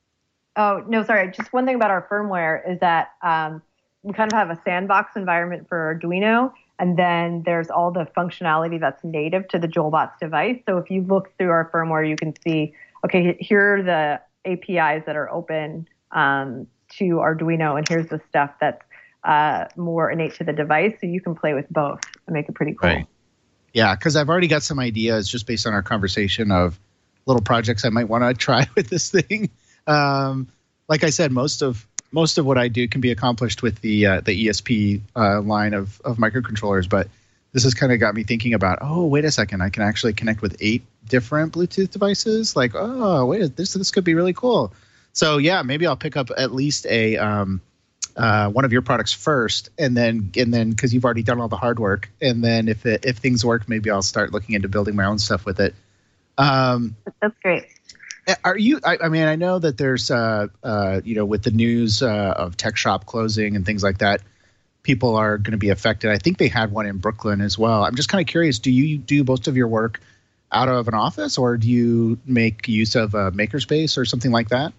Oh, no, sorry. Just one thing about our firmware is that um, we kind of have a sandbox environment for Arduino, and then there's all the functionality that's native to the JoulBots device. So if you look through our firmware, you can see, okay, here are the A P Is that are open um, to Arduino, and here's the stuff that's uh, more innate to the device. So you can play with both and make it pretty cool. Right. Yeah, because I've already got some ideas just based on our conversation of little projects I might want to try with this thing. Um, like I said, most of most of what I do can be accomplished with the uh, the E S P uh, line of of microcontrollers, but this has kind of got me thinking about, oh, wait a second, I can actually connect with eight different Bluetooth devices. Like, oh, wait, this this could be really cool. So yeah, maybe I'll pick up at least a um, uh, one of your products first, and then and then because you've already done all the hard work, and then if it, if things work, maybe I'll start looking into building my own stuff with it. Um, That's great. Are you? I, I mean, I know that there's, uh, uh, you know, with the news uh, of tech shop closing and things like that, people are going to be affected. I think they had one in Brooklyn as well. I'm just kind of curious. Do you do most of your work out of an office, or do you make use of a makerspace or something like that?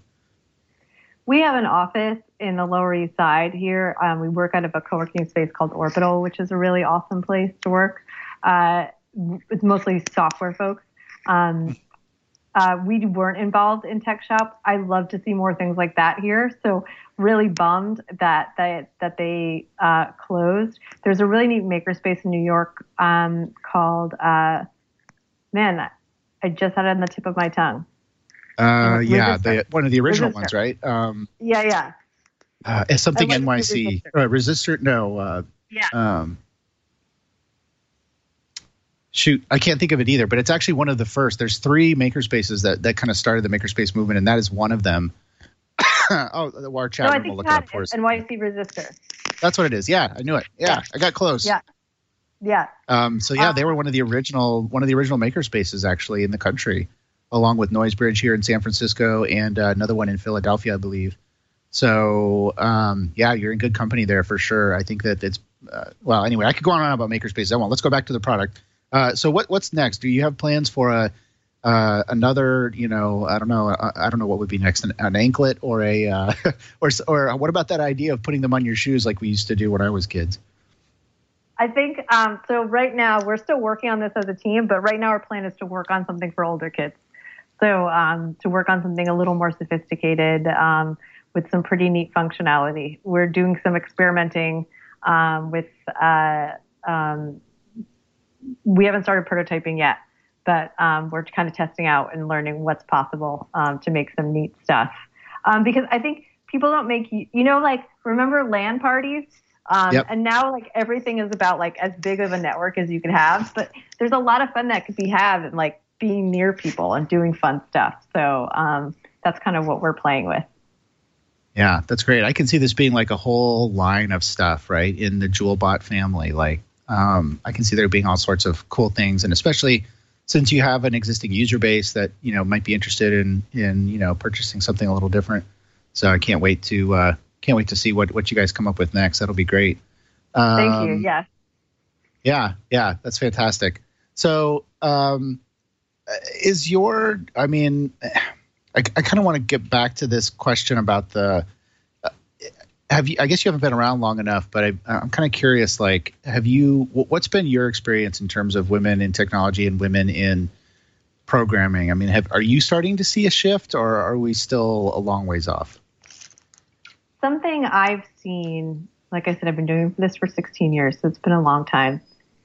We have an office in the Lower East Side here. Um, we work out of a co-working space called Orbital, which is a really awesome place to work. Uh, it's mostly software folks. Um, uh, we weren't involved in Tech Shop. I love to see more things like that here. So really bummed that that, that they uh, closed. There's a really neat makerspace in New York um, called, uh, man, I just had it on the tip of my tongue. Uh, yeah, the, one of the original Resistor. ones, right? Um, Yeah, yeah. uh, it's something I like N Y C. Resistor. Uh, Resistor? No. Uh, Yeah. um, shoot, I can't think of it either, but it's actually one of the first. There's three makerspaces that, that kind of started the makerspace movement, and that is one of them. oh, our chat No, I room think will look you it had up for us. N Y C Resistor. That's what it is. Yeah, I knew it. Yeah, Yeah. I got close. Yeah. Yeah. Um, so yeah, Uh, they were one of the original one of the original makerspaces actually in the country, along with Noisebridge here in San Francisco and uh, another one in Philadelphia, I believe. So um, yeah, you're in good company there for sure. I think that it's uh, well. Anyway, I could go on and on about makerspaces. I won't. Let's go back to the product. Uh, so what what's next? Do you have plans for a uh, another? You know, I don't know. I, I don't know what would be next. An, an anklet or a uh, or or what about that idea of putting them on your shoes like we used to do when I was kids? I think, um, so right now we're still working on this as a team, but right now our plan is to work on something for older kids. So um, to work on something a little more sophisticated um, with some pretty neat functionality. We're doing some experimenting um, with, uh, um, we haven't started prototyping yet, but um, we're kind of testing out and learning what's possible um, to make some neat stuff. Um, because I think people don't make, you know, like, remember LAN parties? Um, Yep. And now, like, everything is about, like, as big of a network as you can have. But there's a lot of fun that could be had in, like, being near people and doing fun stuff. So um, that's kind of what we're playing with. Yeah, that's great. I can see this being like a whole line of stuff, right, in the JewelBot family. Like, um, I can see there being all sorts of cool things, and especially since you have an existing user base that, you know, might be interested in, in you know, purchasing something a little different. So I can't wait to uh, can't wait to see what, what you guys come up with next. That'll be great. Um, Thank you. Yeah. Yeah, yeah, that's fantastic. So, um, is your, I mean, I, I kind of want to get back to this question about the, uh, have you, I guess you haven't been around long enough, but I, I'm kind of curious, like, have you, what's been your experience in terms of women in technology and women in programming? I mean, have, are you starting to see a shift, or are we still a long ways off? Something I've seen, like I said, I've been doing this for sixteen years, so it's been a long time.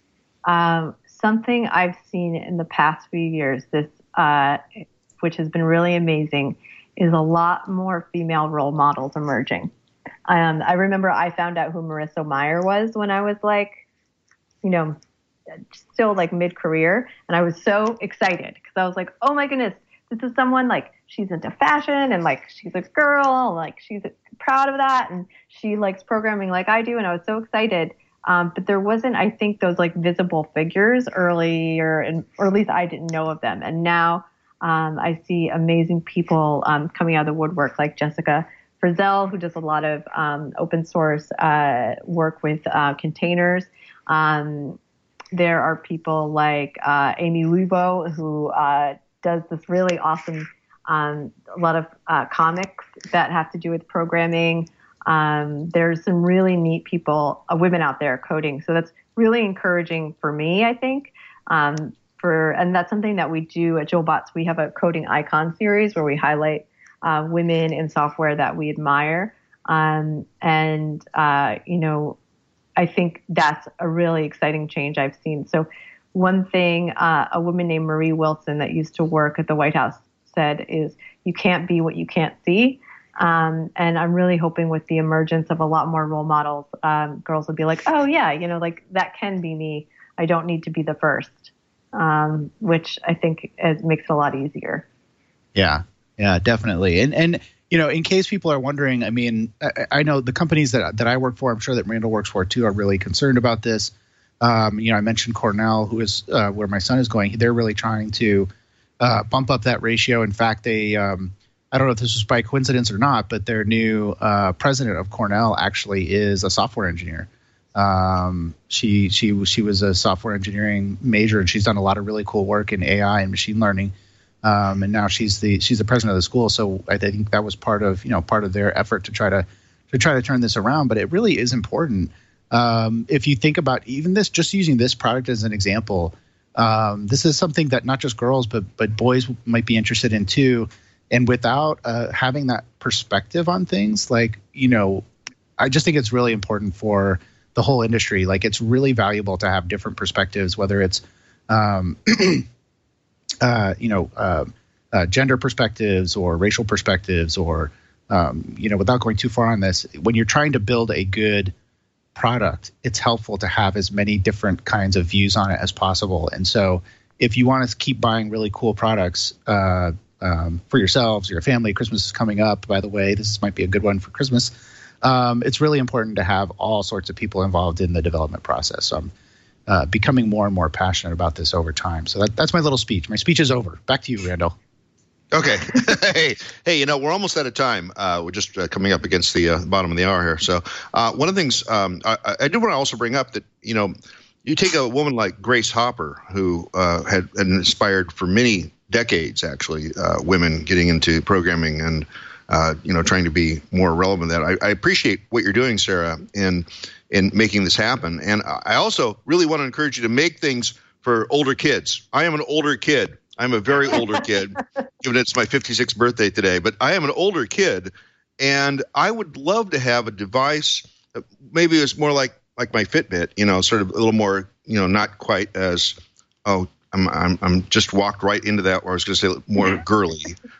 Um, something I've seen in the past few years, this, uh, which has been really amazing, is a lot more female role models emerging. Um, I remember I found out who Marissa Meyer was when I was like, you know, still like mid-career. And I was so excited because I was like, oh my goodness, this is someone like, she's into fashion and like, she's a girl, like she's proud of that. And she likes programming like I do. And I was so excited. Um, but there wasn't, I think, those like visible figures earlier, and, or at least I didn't know of them. And now um, I see amazing people um, coming out of the woodwork, like Jessica Frizzell, who does a lot of um, open source uh, work with uh, containers. Um, there are people like uh, Amy Weibo, who uh, does this really awesome, um, a lot of uh, comics that have to do with programming. Um, there's some really neat people, uh, women out there coding. So that's really encouraging for me, I think. Um, for and that's something that we do at JewelBots. We have a coding icon series where we highlight uh, women in software that we admire. Um, and, uh, you know, I think that's a really exciting change I've seen. So one thing uh, a woman named Marie Wilson that used to work at the White House said is, you can't be what you can't see. Um, and I'm really hoping with the emergence of a lot more role models, um, girls will be like, oh yeah, you know, like that can be me. I don't need to be the first, um, which I think is, makes it a lot easier. Yeah, yeah, definitely. And, and, you know, in case people are wondering, I mean, I, I know the companies that, that I work for, I'm sure that Randall works for too, are really concerned about this. Um, you know, I mentioned Cornell, who is uh, where my son is going. They're really trying to uh, bump up that ratio. In fact, they, um, I don't know if this was by coincidence or not, but their new uh, president of Cornell actually is a software engineer. Um, she she she was a software engineering major, and she's done a lot of really cool work in A I and machine learning. Um, and now she's the she's the president of the school. So I think that was part of you know part of their effort to try to to try to turn this around. But it really is important. Um, if you think about even this, just using this product as an example, um, this is something that not just girls but but boys might be interested in too. And without uh, having that perspective on things, like, you know, I just think it's really important for the whole industry. Like, it's really valuable to have different perspectives, whether it's, um, uh, you know, uh, uh, gender perspectives or racial perspectives or, um, you know, without going too far on this, when you're trying to build a good product, it's helpful to have as many different kinds of views on it as possible. And so if you want to keep buying really cool products, uh, Um, for yourselves, your family, Christmas is coming up, by the way. This might be a good one for Christmas. Um, it's really important to have all sorts of people involved in the development process. So I'm uh, becoming more and more passionate about this over time. So that, that's my little speech. My speech is over. Back to you, Randall. Okay. hey, hey, you know, we're almost out of time. Uh, we're just uh, coming up against the uh, bottom of the hour here. So uh, one of the things um, I, I do want to also bring up that, you know, you take a woman like Grace Hopper, who uh, had, had inspired for many decades, actually, uh, women getting into programming and, uh, you know, trying to be more relevant than that. I, I appreciate what you're doing, Sarah, in in making this happen. And I also really want to encourage you to make things for older kids. I am an older kid. I'm a very older kid, even though it's my fifty-sixth birthday today. But I am an older kid, and I would love to have a device. Maybe it's more like like my Fitbit, you know, sort of a little more, you know, not quite as, oh, I'm I'm I'm just walked right into that where I was going to say more girly,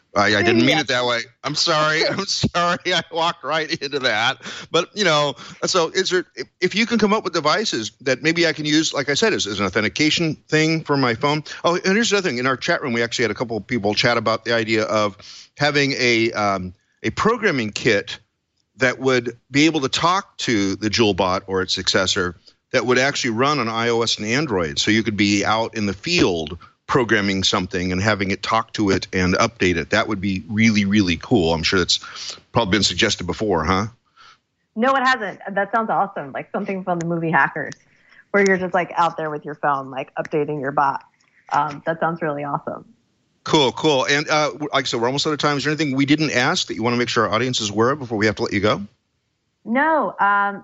I, I didn't mean it that way. I'm sorry. I'm sorry. I walked right into that. But, you know, so is there, if you can come up with devices that maybe I can use, like I said, as, as an authentication thing for my phone. Oh, and here's the other thing. In our chat room, we actually had a couple of people chat about the idea of having a um, a programming kit that would be able to talk to the JoulBot or its successor that would actually run on iOS and Android. So you could be out in the field programming something and having it talk to it and update it. That would be really, really cool. I'm sure that's probably been suggested before, huh? No, it hasn't. That sounds awesome. Like something from the movie Hackers, where you're just like out there with your phone, like updating your bot. Um, that sounds really awesome. Cool, cool. And uh, like I said, we're almost out of time. Is there anything we didn't ask that you want to make sure our audience is aware of before we have to let you go? No. Um,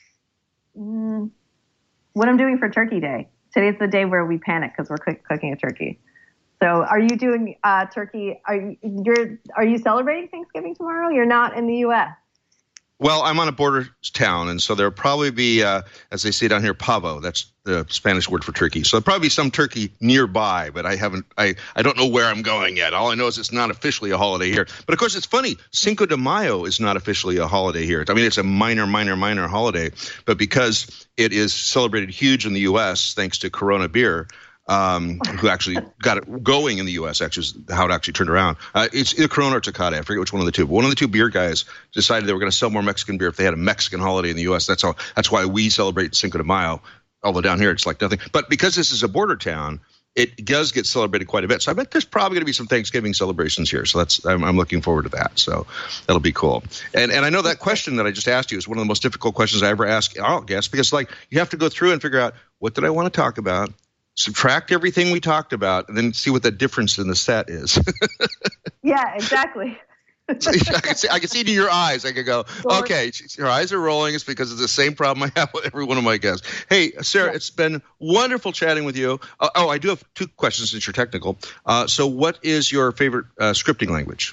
mm, what I'm doing for Turkey Day. Today's the day where we panic because we're cook- cooking a turkey. So, are you doing uh, turkey? Are you you're, are you celebrating Thanksgiving tomorrow? You're not in the U S. Well, I'm on a border town, and so there'll probably be, uh, as they say down here, pavo. That's the Spanish word for turkey. So there'll probably be some turkey nearby, but I haven't. I, I don't know where I'm going yet. All I know is it's not officially a holiday here. But of course, it's funny. Cinco de Mayo is not officially a holiday here. I mean, it's a minor, minor, minor holiday, but because it is celebrated huge in the U S thanks to Corona beer. Um, who actually got it going in the U S, actually, is how it actually turned around. Uh, it's either Corona or Tecate. I forget which one of the two. But one of the two beer guys decided they were going to sell more Mexican beer if they had a Mexican holiday in the U S. That's how. That's why we celebrate Cinco de Mayo, although down here it's like nothing. But because this is a border town, it does get celebrated quite a bit. So I bet there's probably going to be some Thanksgiving celebrations here. So that's I'm, I'm looking forward to that. So that'll be cool. And and I know that question that I just asked you is one of the most difficult questions I ever ask all guests, because like you have to go through and figure out, what did I want to talk about? Subtract everything we talked about, and then see what the difference in the set is. Yeah, exactly. So I can see, I can see it in your eyes. I could go, okay, her eyes are rolling. It's because it's the same problem I have with every one of my guests. Hey, Sarah, yeah. It's been wonderful chatting with you. Uh, oh, I do have two questions since you're technical. Uh, so what is your favorite uh, scripting language?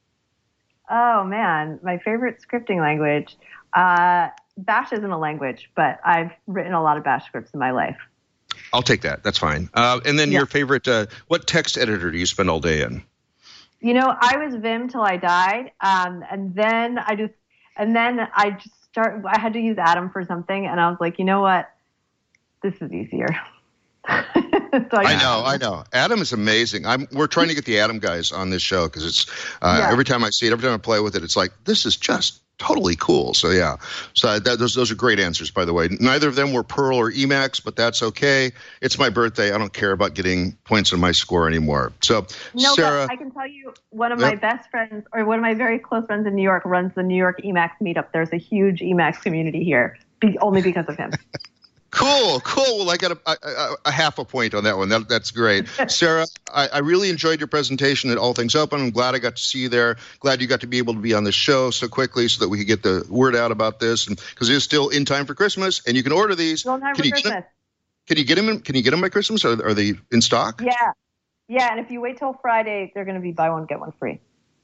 Oh, man, my favorite scripting language. Uh, Bash isn't a language, but I've written a lot of Bash scripts in my life. I'll take that. That's fine. Uh, and then yeah. Your favorite, uh, what text editor do you spend all day in? You know, I was Vim till I died. Um, and then I just, and then I just start, I had to use Atom for something. And I was like, you know what? This is easier. so I, I know, I know. Atom is amazing. I'm, we're trying to get the Atom guys on this show because it's, uh, yeah. every time I see it, every time I play with it, it's like, this is just totally cool. So yeah, so that, those those are great answers, by the way. Neither of them were Perl or Emacs, but that's okay. It's my birthday. I don't care about getting points on my score anymore. So no, Sarah, but I can tell you, one of yep. my best friends, or one of my very close friends in New York, runs the New York Emacs meetup. There's a huge Emacs community here, be, only because of him. Cool, cool. Well, I got a, a, a half a point on that one. That, that's great. Sarah, I, I really enjoyed your presentation at All Things Open. I'm glad I got to see you there. Glad you got to be able to be on the show so quickly so that we could get the word out about this. And because it is still in time for Christmas, and you can order these. Still in time can for you Christmas. Get them, can you get them? In, can you get them by Christmas? Are, are they in stock? Yeah, yeah. And if you wait till Friday, they're going to be buy one get one free.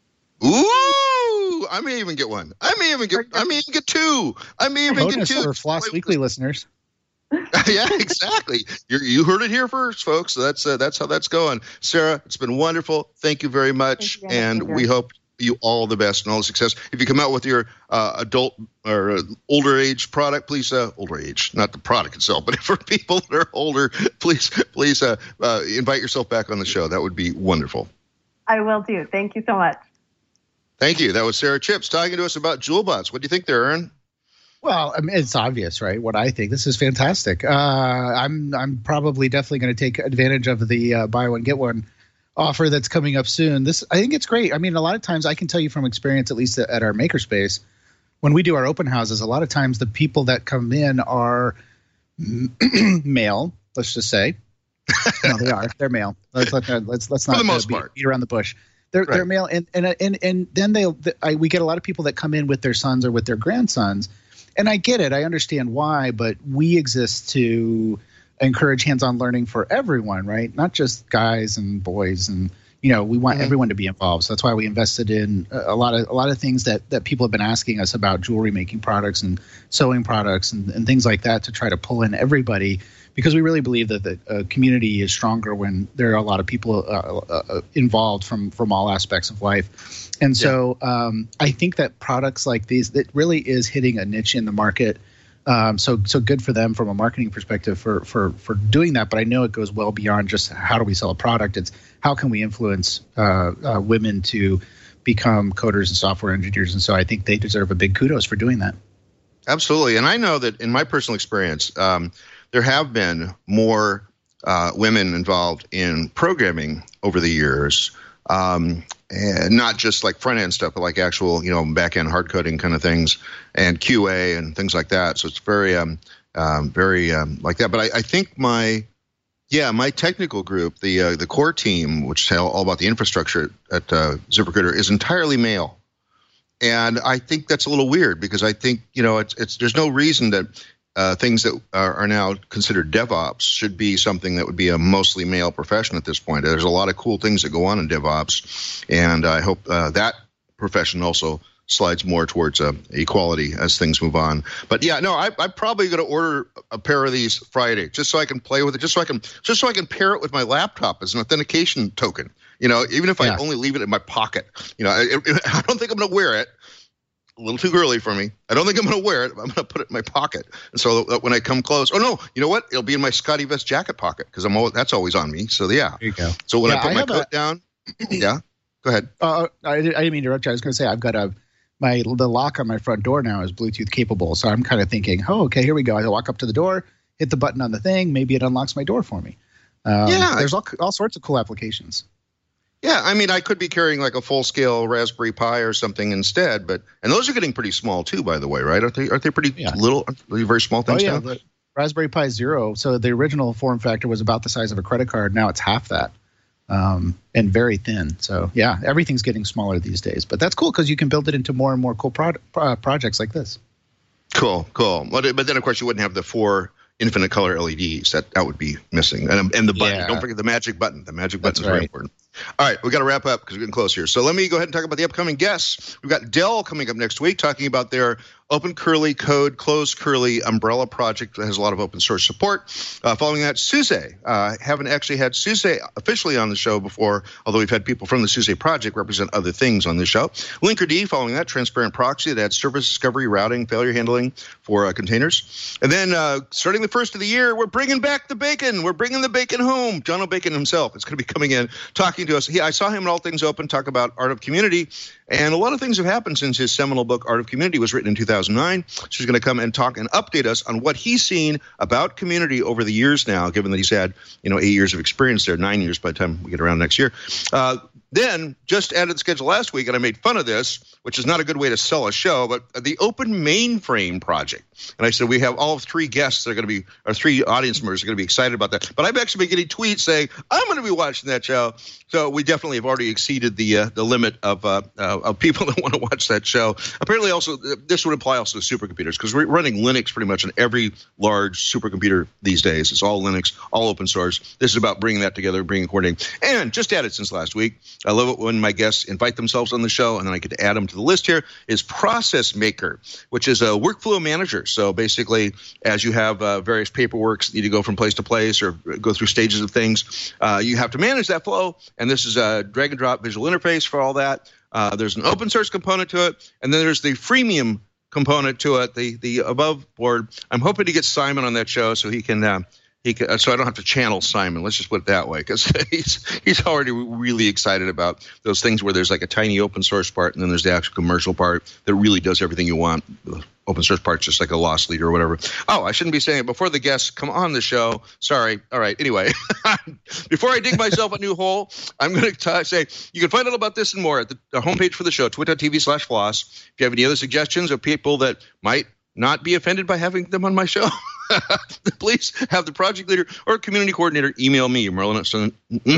Ooh! I may even get one. I may even get. I may even get two. I may even Bonus get two for Floss Weekly listeners. Yeah, exactly. You you heard it here first, folks. So that's uh, that's how that's going. Sarah, it's been wonderful. Thank you very much, you, and we hope you all the best and all the success. If you come out with your uh, adult or uh, older age product, please uh, older age, not the product itself, but for people that are older, please please uh, uh, invite yourself back on the show. That would be wonderful. I will do. Thank you so much. Thank you. That was Sarah Chips talking to us about JoulBots. What do you think there, Aaron? Well, I mean, it's obvious, right? What I think. This is fantastic. Uh, I'm I'm probably definitely going to take advantage of the uh, buy one get one offer that's coming up soon. This I think it's great. I mean, a lot of times I can tell you from experience, at least at our makerspace, when we do our open houses, a lot of times the people that come in are male. Let's just say, no, they are. They're male. Let's let's let's, let's not for the most beat, part. beat around the bush. They're right. They're male, and and and and then they I, we get a lot of people that come in with their sons or with their grandsons. And I get it. I understand why, but we exist to encourage hands-on learning for everyone, right? Not just guys and boys, and you know, we want mm-hmm. everyone to be involved. So that's why we invested in a lot of a lot of things that that people have been asking us about, jewelry making products and sewing products and, and things like that, to try to pull in everybody, because we really believe that the uh, community is stronger when there are a lot of people uh, uh, involved from from all aspects of life. And so yeah. um, I think that products like these, that really is hitting a niche in the market. Um, so so good for them from a marketing perspective for for for doing that. But I know it goes well beyond just how do we sell a product. It's how can we influence uh, uh, women to become coders and software engineers. And so I think they deserve a big kudos for doing that. Absolutely. And I know that in my personal experience, um, there have been more uh, women involved in programming over the years. Um, and not just like front end stuff, but like actual, you know, back end hard coding kind of things and Q A and things like that. So it's very, um, um, very um, like that. But I, I think my, yeah, my technical group, the uh, the core team, which is all about the infrastructure at uh, ZipRecruiter, is entirely male. And I think that's a little weird because I think, you know, it's it's there's no reason that uh, things that are, are now considered DevOps should be something that would be a mostly male profession at this point. There's a lot of cool things that go on in DevOps, and I hope uh, that profession also slides more towards uh, equality as things move on. But yeah, no, I, I'm probably going to order a pair of these Friday just so I can play with it, just so I can just so I can pair it with my laptop as an authentication token. You know, even if yeah. I only leave it in my pocket. You know, I, I don't think I'm going to wear it. A little too early for me. I don't think I'm going to wear it. I'm going to put it in my pocket, and so that when I come close, oh no, you know what? It'll be in my Scotty Vest jacket pocket because I'm always, that's always on me. So yeah. There you go. So when yeah, I put I my coat a, down, yeah, go ahead. Uh, I, I didn't mean to interrupt you. I was going to say I've got a my the lock on my front door now is Bluetooth capable. So I'm kind of thinking, oh, okay, here we go. I walk up to the door, hit the button on the thing, maybe it unlocks my door for me. Um, yeah, there's all all sorts of cool applications. Yeah, I mean, I could be carrying like a full-scale Raspberry Pi or something instead, but and those are getting pretty small too, by the way, right? Aren't they? Aren't they pretty yeah. little, very small things? Oh yeah, now? the Raspberry Pi Zero. So the original form factor was about the size of a credit card. Now it's half that, um, and very thin. So yeah, everything's getting smaller these days. But that's cool because you can build it into more and more cool pro- uh, projects like this. Cool, cool. But but then of course you wouldn't have the four infinite color L E Ds. That that would be missing, and and the button. Yeah. Don't forget the magic button. The magic button is right. very important. All right, we got to wrap up because we're getting close here. So let me go ahead and talk about the upcoming guests. We've got Dell coming up next week, talking about their open curly code, closed curly umbrella project that has a lot of open source support. Uh, following that, SUSE. Uh, haven't actually had SUSE officially on the show before, although we've had people from the SUSE project represent other things on this show. Linkerd, following that, transparent proxy that adds service discovery, routing, failure handling for uh, containers. And then uh, starting the first of the year, we're bringing back the bacon. We're bringing the bacon home. John O'Bacon himself is going to be coming in, talking to us. He, I saw him at All Things Open talk about Art of Community, and a lot of things have happened since his seminal book, Art of Community, was written in two thousand nine. So he's going to come and talk and update us on what he's seen about community over the years now, given that he's had, you know, eight years of experience there, nine years by the time we get around next year. Uh, then just added the schedule last week, and I made fun of this, which is not a good way to sell a show, but the Open Mainframe Project. And I said we have all three guests that are going to be, or three audience members are going to be excited about that. But I've actually been getting tweets saying, I'm going to be watching that show. So we definitely have already exceeded the uh, the limit of uh, uh, of people that want to watch that show. Apparently also, this would apply also to supercomputers, because we're running Linux pretty much on every large supercomputer these days. It's all Linux, all open source. This is about bringing that together, bringing coordinating. And just added since last week, I love it when my guests invite themselves on the show, and then I get to add them to the list here, is Process Maker, which is a workflow manager. So basically, as you have uh, various paperworks that need to go from place to place or go through stages of things, uh, you have to manage that flow. And this is a drag and drop visual interface for all that. Uh, there's an open source component to it, and then there's the freemium component to it, the the above board. I'm hoping to get Simon on that show so he can uh, he can, so I don't have to channel Simon. Let's just put it that way, because he's he's already really excited about those things where there's like a tiny open source part, and then there's the actual commercial part that really does everything you want. The open source part's just like a loss leader or whatever. Oh, I shouldn't be saying it before the guests come on the show. Sorry. All right. Anyway, before I dig myself a new hole, I'm going to say you can find out about this and more at the, the homepage for the show, twit.tv slash floss. If you have any other suggestions of people that might not be offended by having them on my show, please have the project leader or community coordinator email me, Merlin at Stone,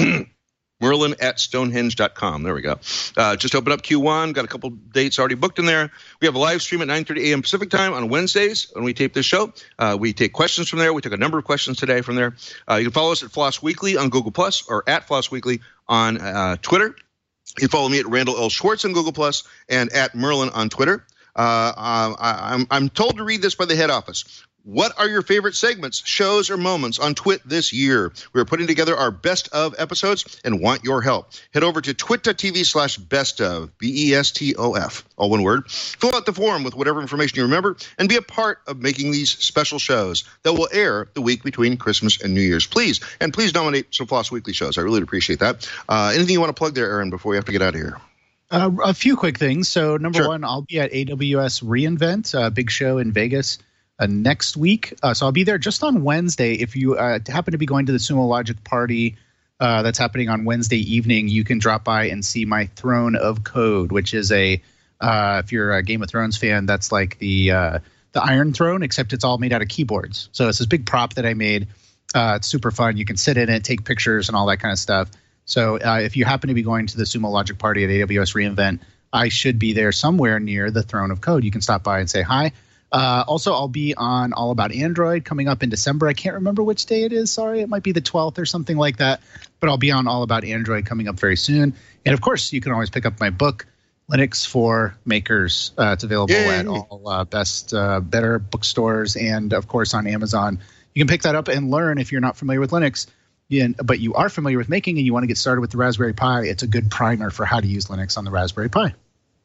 Merlin at stonehenge dot com. There we go. Uh, just open up Q one. Got a couple dates already booked in there. We have a live stream at nine thirty a.m. Pacific time on Wednesdays when we tape this show. Uh, we take questions from there. We took a number of questions today from there. Uh, you can follow us at Floss Weekly on Google Plus or at Floss Weekly on uh, Twitter. You can follow me at Randall L. Schwartz on Google Plus and at Merlin on Twitter. Uh, uh, I, I'm, I'm told to read this by the head office. What are your favorite segments, shows, or moments on Twit this year? We're putting together our best of episodes and want your help. Head over to twit.tv slash best of, B E S T O F, all one word. Fill out the form with whatever information you remember and be a part of making these special shows that will air the week between Christmas and New Year's. Please, and please nominate some Floss Weekly shows. I really appreciate that. Uh, anything you want to plug there, Aaron, before we have to get out of here? Uh, a few quick things. So number Sure. one, I'll be at A W S reInvent, a big show in Vegas uh, next week. Uh, so I'll be there just on Wednesday. If you uh, happen to be going to the Sumo Logic party uh, that's happening on Wednesday evening, you can drop by and see my Throne of Code, which is a, uh, if you're a Game of Thrones fan, that's like the uh, the Iron Throne, except it's all made out of keyboards. So it's this big prop that I made. Uh, it's super fun. You can sit in it, take pictures, and all that kind of stuff. So uh, if you happen to be going to the Sumo Logic party at A W S reInvent, I should be there somewhere near the Throne of Code. You can stop by and say hi. Uh, also, I'll be on All About Android coming up in December. I can't remember which day it is. Sorry, it might be the twelfth or something like that. But I'll be on All About Android coming up very soon. And, of course, you can always pick up my book, Linux for Makers. Uh, it's available Yay. at all uh, best, uh, better bookstores and, of course, on Amazon. You can pick that up and learn if you're not familiar with Linux. Yeah, but you are familiar with making and you want to get started with the Raspberry Pi. It's a good primer for how to use Linux on the Raspberry Pi.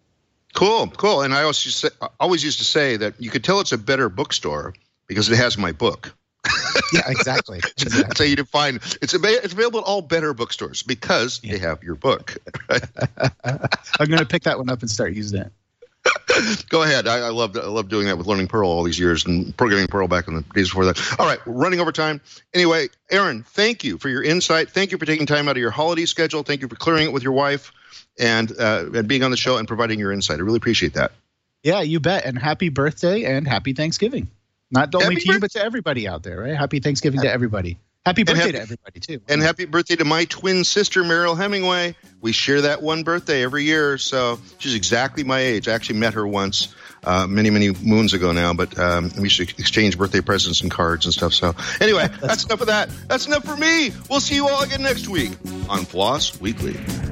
Cool, cool. And I always used to say, always used to say that you could tell it's a better bookstore because it has my book. Yeah, exactly. exactly. That's how you define it's. It's available at all better bookstores because yeah. they have your book. Right? I'm going to pick that one up and start using it. Go ahead. I, I love I love doing that with learning Perl all these years and programming Perl back in the days before that. All right, we're running over time. Anyway, Aaron, thank you for your insight. Thank you for taking time out of your holiday schedule. Thank you for clearing it with your wife and uh, and being on the show and providing your insight. I really appreciate that. Yeah, you bet. And happy birthday and happy Thanksgiving. Not only happy to you, birth- but to everybody out there, right? Happy Thanksgiving to everybody. Happy birthday happy, to everybody, too. And happy birthday to my twin sister, Meryl Hemingway. We share that one birthday every year, so she's exactly my age. I actually met her once uh, many, many moons ago now, but um, we should exchange birthday presents and cards and stuff. So anyway, that's enough of that. That's enough for me. We'll see you all again next week on Floss Weekly.